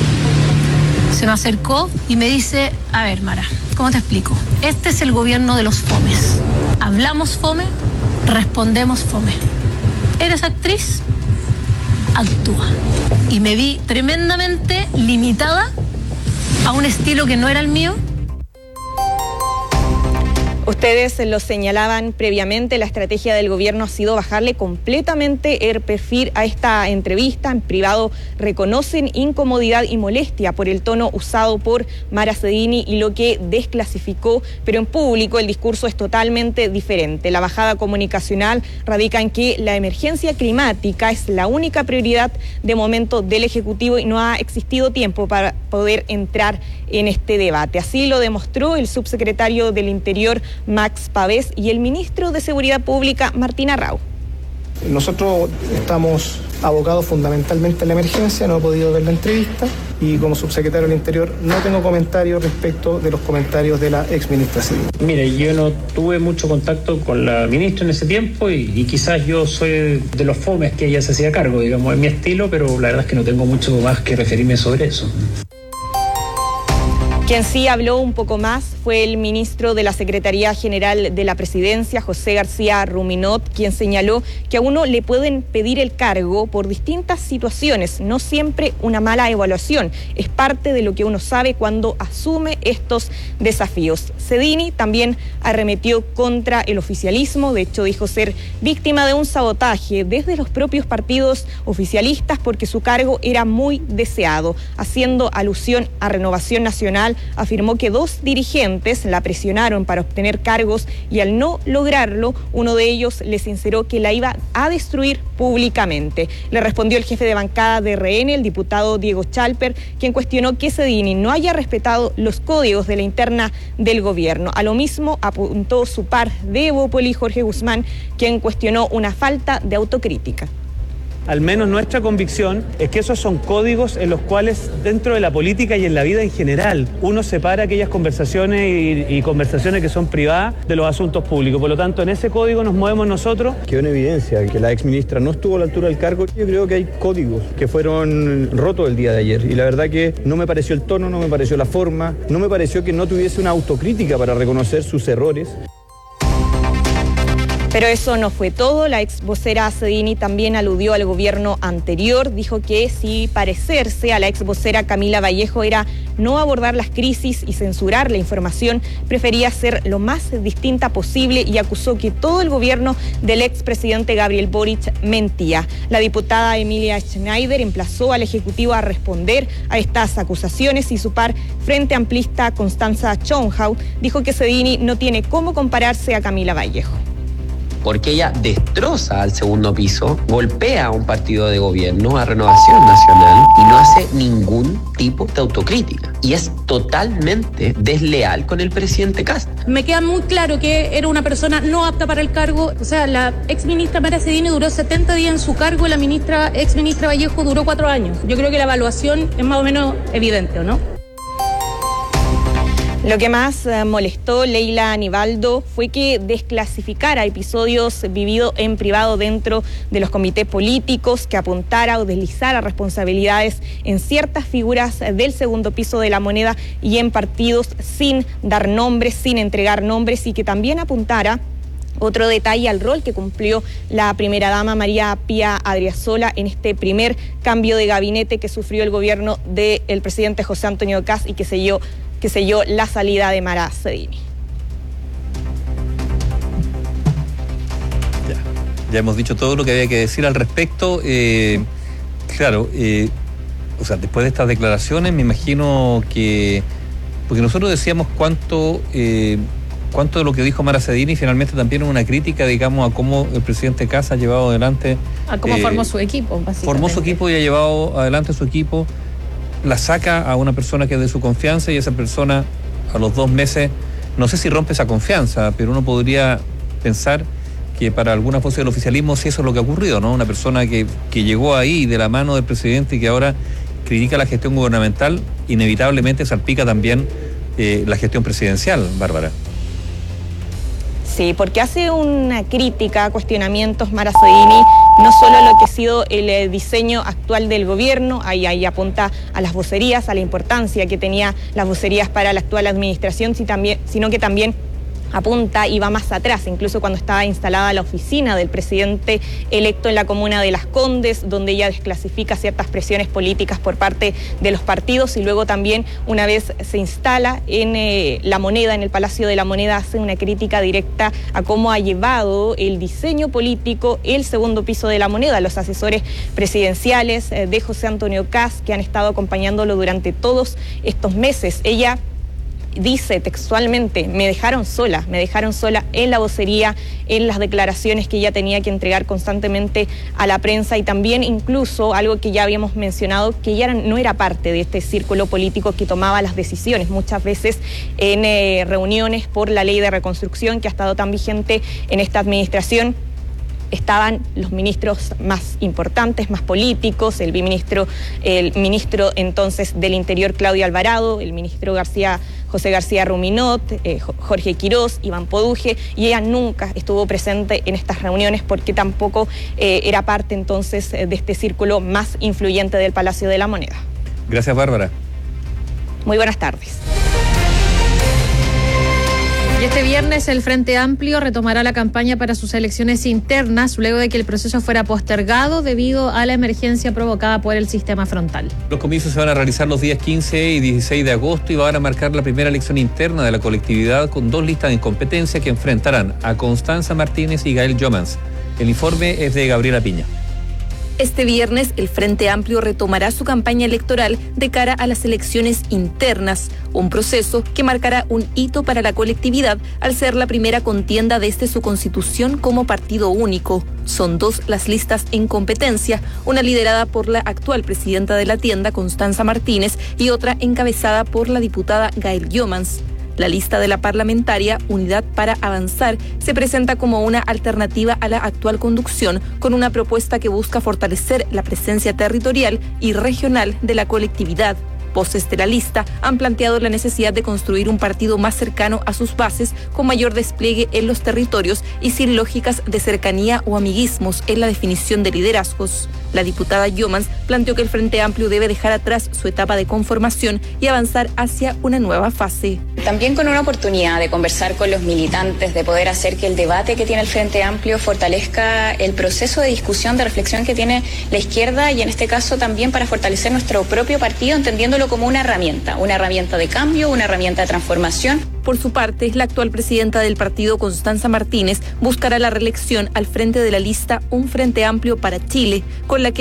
se me acercó y me dice: a ver, Mara, ¿cómo te explico? Este es el gobierno de los fomes. Hablamos fome, respondemos fome. ¿Eres actriz? Actúa. Y me vi tremendamente limitada a un estilo que no era el mío. Ustedes lo señalaban previamente, la estrategia del gobierno ha sido bajarle completamente el perfil a esta entrevista. En privado reconocen incomodidad y molestia por el tono usado por Mara Cedini y lo que desclasificó, pero en público el discurso es totalmente diferente. La bajada comunicacional radica en que la emergencia climática es la única prioridad de momento del Ejecutivo y no ha existido tiempo para poder entrar en este debate. Así lo demostró el subsecretario del Interior, Max Pavés, y el ministro de Seguridad Pública, Martín Arrau. Nosotros estamos abocados fundamentalmente a la emergencia, no he podido ver la entrevista y como subsecretario del Interior no tengo comentarios respecto de los comentarios de la exministra Cedini. Mire, yo no tuve mucho contacto con la ministra en ese tiempo y quizás yo soy de los fomes que ella se hacía cargo, digamos, es mi estilo, pero la verdad es que no tengo mucho más que referirme sobre eso. Quien sí habló un poco más fue el ministro de la Secretaría General de la Presidencia, José García Ruminot, quien señaló que a uno le pueden pedir el cargo por distintas situaciones, no siempre una mala evaluación. Es parte de lo que uno sabe cuando asume estos desafíos. Cedini también arremetió contra el oficialismo, de hecho dijo ser víctima de un sabotaje desde los propios partidos oficialistas porque su cargo era muy deseado. Haciendo alusión a Renovación Nacional, afirmó que 2 dirigentes la presionaron para obtener cargos y al no lograrlo, uno de ellos le sinceró que la iba a destruir públicamente. Le respondió el jefe de bancada de RN, el diputado Diego Chalper, quien cuestionó que Cedini no haya respetado los códigos de la interna del gobierno. A lo mismo apuntó su par de Evópoli, Jorge Guzmán, quien cuestionó una falta de autocrítica. Al menos nuestra convicción es que esos son códigos en los cuales dentro de la política y en la vida en general uno separa aquellas conversaciones y conversaciones que son privadas de los asuntos públicos. Por lo tanto, en ese código nos movemos nosotros. Quedó en evidencia que la exministra no estuvo a la altura del cargo. Yo creo que hay códigos que fueron rotos el día de ayer y la verdad que no me pareció el tono, no me pareció la forma, no me pareció que no tuviese una autocrítica para reconocer sus errores. Pero eso no fue todo. La ex vocera Cedini también aludió al gobierno anterior. Dijo que si parecerse a la ex vocera Camila Vallejo era no abordar las crisis y censurar la información, prefería ser lo más distinta posible y acusó que todo el gobierno del expresidente Gabriel Boric mentía. La diputada Emilia Schneider emplazó al Ejecutivo a responder a estas acusaciones y su par Frente Amplista Constanza Chonhau dijo que Cedini no tiene cómo compararse a Camila Vallejo. Porque ella destroza al segundo piso, golpea a un partido de gobierno, a Renovación Nacional, y no hace ningún tipo de autocrítica. Y es totalmente desleal con el presidente Kast. Me queda muy claro que era una persona no apta para el cargo. O sea, la exministra Mara Cedini duró 70 días en su cargo y la exministra Vallejo duró 4 años. Yo creo que la evaluación es más o menos evidente, ¿o no? Lo que más molestó Leila Aníbaldo fue que desclasificara episodios vividos en privado dentro de los comités políticos, que apuntara o deslizara responsabilidades en ciertas figuras del segundo piso de la Moneda y en partidos sin dar nombres, sin entregar nombres, y que también apuntara otro detalle al rol que cumplió la primera dama María Pía Adriasola en este primer cambio de gabinete que sufrió el gobierno del presidente José Antonio Kast y que selló la salida de Mara Cedini. Ya hemos dicho todo lo que había que decir al respecto. Claro, o sea, después de estas declaraciones me imagino que, porque nosotros decíamos cuánto de lo que dijo Mara Cedini finalmente también es una crítica, digamos, a cómo el presidente Kast ha llevado adelante. A cómo formó su equipo, básicamente. Formó su equipo y ha llevado adelante su equipo. La saca a una persona que es de su confianza y esa persona a los 2 meses, no sé si rompe esa confianza, pero uno podría pensar que para algunas voces del oficialismo sí eso es lo que ha ocurrido, ¿no? Una persona que llegó ahí de la mano del presidente y que ahora critica la gestión gubernamental, inevitablemente salpica también la gestión presidencial, Bárbara. Sí, porque hace una crítica, cuestionamientos Mara Cedini, no solo lo que ha sido el diseño actual del gobierno, ahí apunta a las vocerías, a la importancia que tenía las vocerías para la actual administración, sino que también apunta y va más atrás, incluso cuando estaba instalada la oficina del presidente electo en la comuna de Las Condes, donde ella desclasifica ciertas presiones políticas por parte de los partidos, y luego también una vez se instala en La Moneda, en el Palacio de la Moneda, hace una crítica directa a cómo ha llevado el diseño político el segundo piso de La Moneda, los asesores presidenciales de José Antonio Kast, que han estado acompañándolo durante todos estos meses. Ella dice textualmente, me dejaron sola en la vocería, en las declaraciones que ella tenía que entregar constantemente a la prensa, y también incluso algo que ya habíamos mencionado, que ella no era parte de este círculo político que tomaba las decisiones, muchas veces en reuniones por la ley de reconstrucción que ha estado tan vigente en esta administración. Estaban los ministros más importantes, más políticos, el ministro entonces del Interior, Claudio Alvarado, el ministro José García Ruminot, Jorge Quirós, Iván Poduje, y ella nunca estuvo presente en estas reuniones porque tampoco era parte entonces de este círculo más influyente del Palacio de la Moneda. Gracias, Bárbara. Muy buenas tardes. Este viernes el Frente Amplio retomará la campaña para sus elecciones internas luego de que el proceso fuera postergado debido a la emergencia provocada por el sistema frontal. Los comicios se van a realizar los días 15 y 16 de agosto y van a marcar la primera elección interna de la colectividad con 2 listas de incompetencia que enfrentarán a Constanza Martínez y Gael Jomans. El informe es de Gabriela Piña. Este viernes, el Frente Amplio retomará su campaña electoral de cara a las elecciones internas, un proceso que marcará un hito para la colectividad al ser la primera contienda desde su constitución como partido único. Son 2 las listas en competencia, una liderada por la actual presidenta de la tienda, Constanza Martínez, y otra encabezada por la diputada Gael Jomans. La lista de la parlamentaria Unidad para Avanzar se presenta como una alternativa a la actual conducción, con una propuesta que busca fortalecer la presencia territorial y regional de la colectividad. Voces de la lista han planteado la necesidad de construir un partido más cercano a sus bases, con mayor despliegue en los territorios y sin lógicas de cercanía o amiguismos en la definición de liderazgos. La diputada Jomans planteó que el Frente Amplio debe dejar atrás su etapa de conformación y avanzar hacia una nueva fase. También con una oportunidad de conversar con los militantes, de poder hacer que el debate que tiene el Frente Amplio fortalezca el proceso de discusión, de reflexión que tiene la izquierda y en este caso también para fortalecer nuestro propio partido, entendiéndolo como una herramienta de cambio, una herramienta de transformación. Por su parte, la actual presidenta del partido, Constanza Martínez, buscará la reelección al frente de la lista Un Frente Amplio para Chile, con la que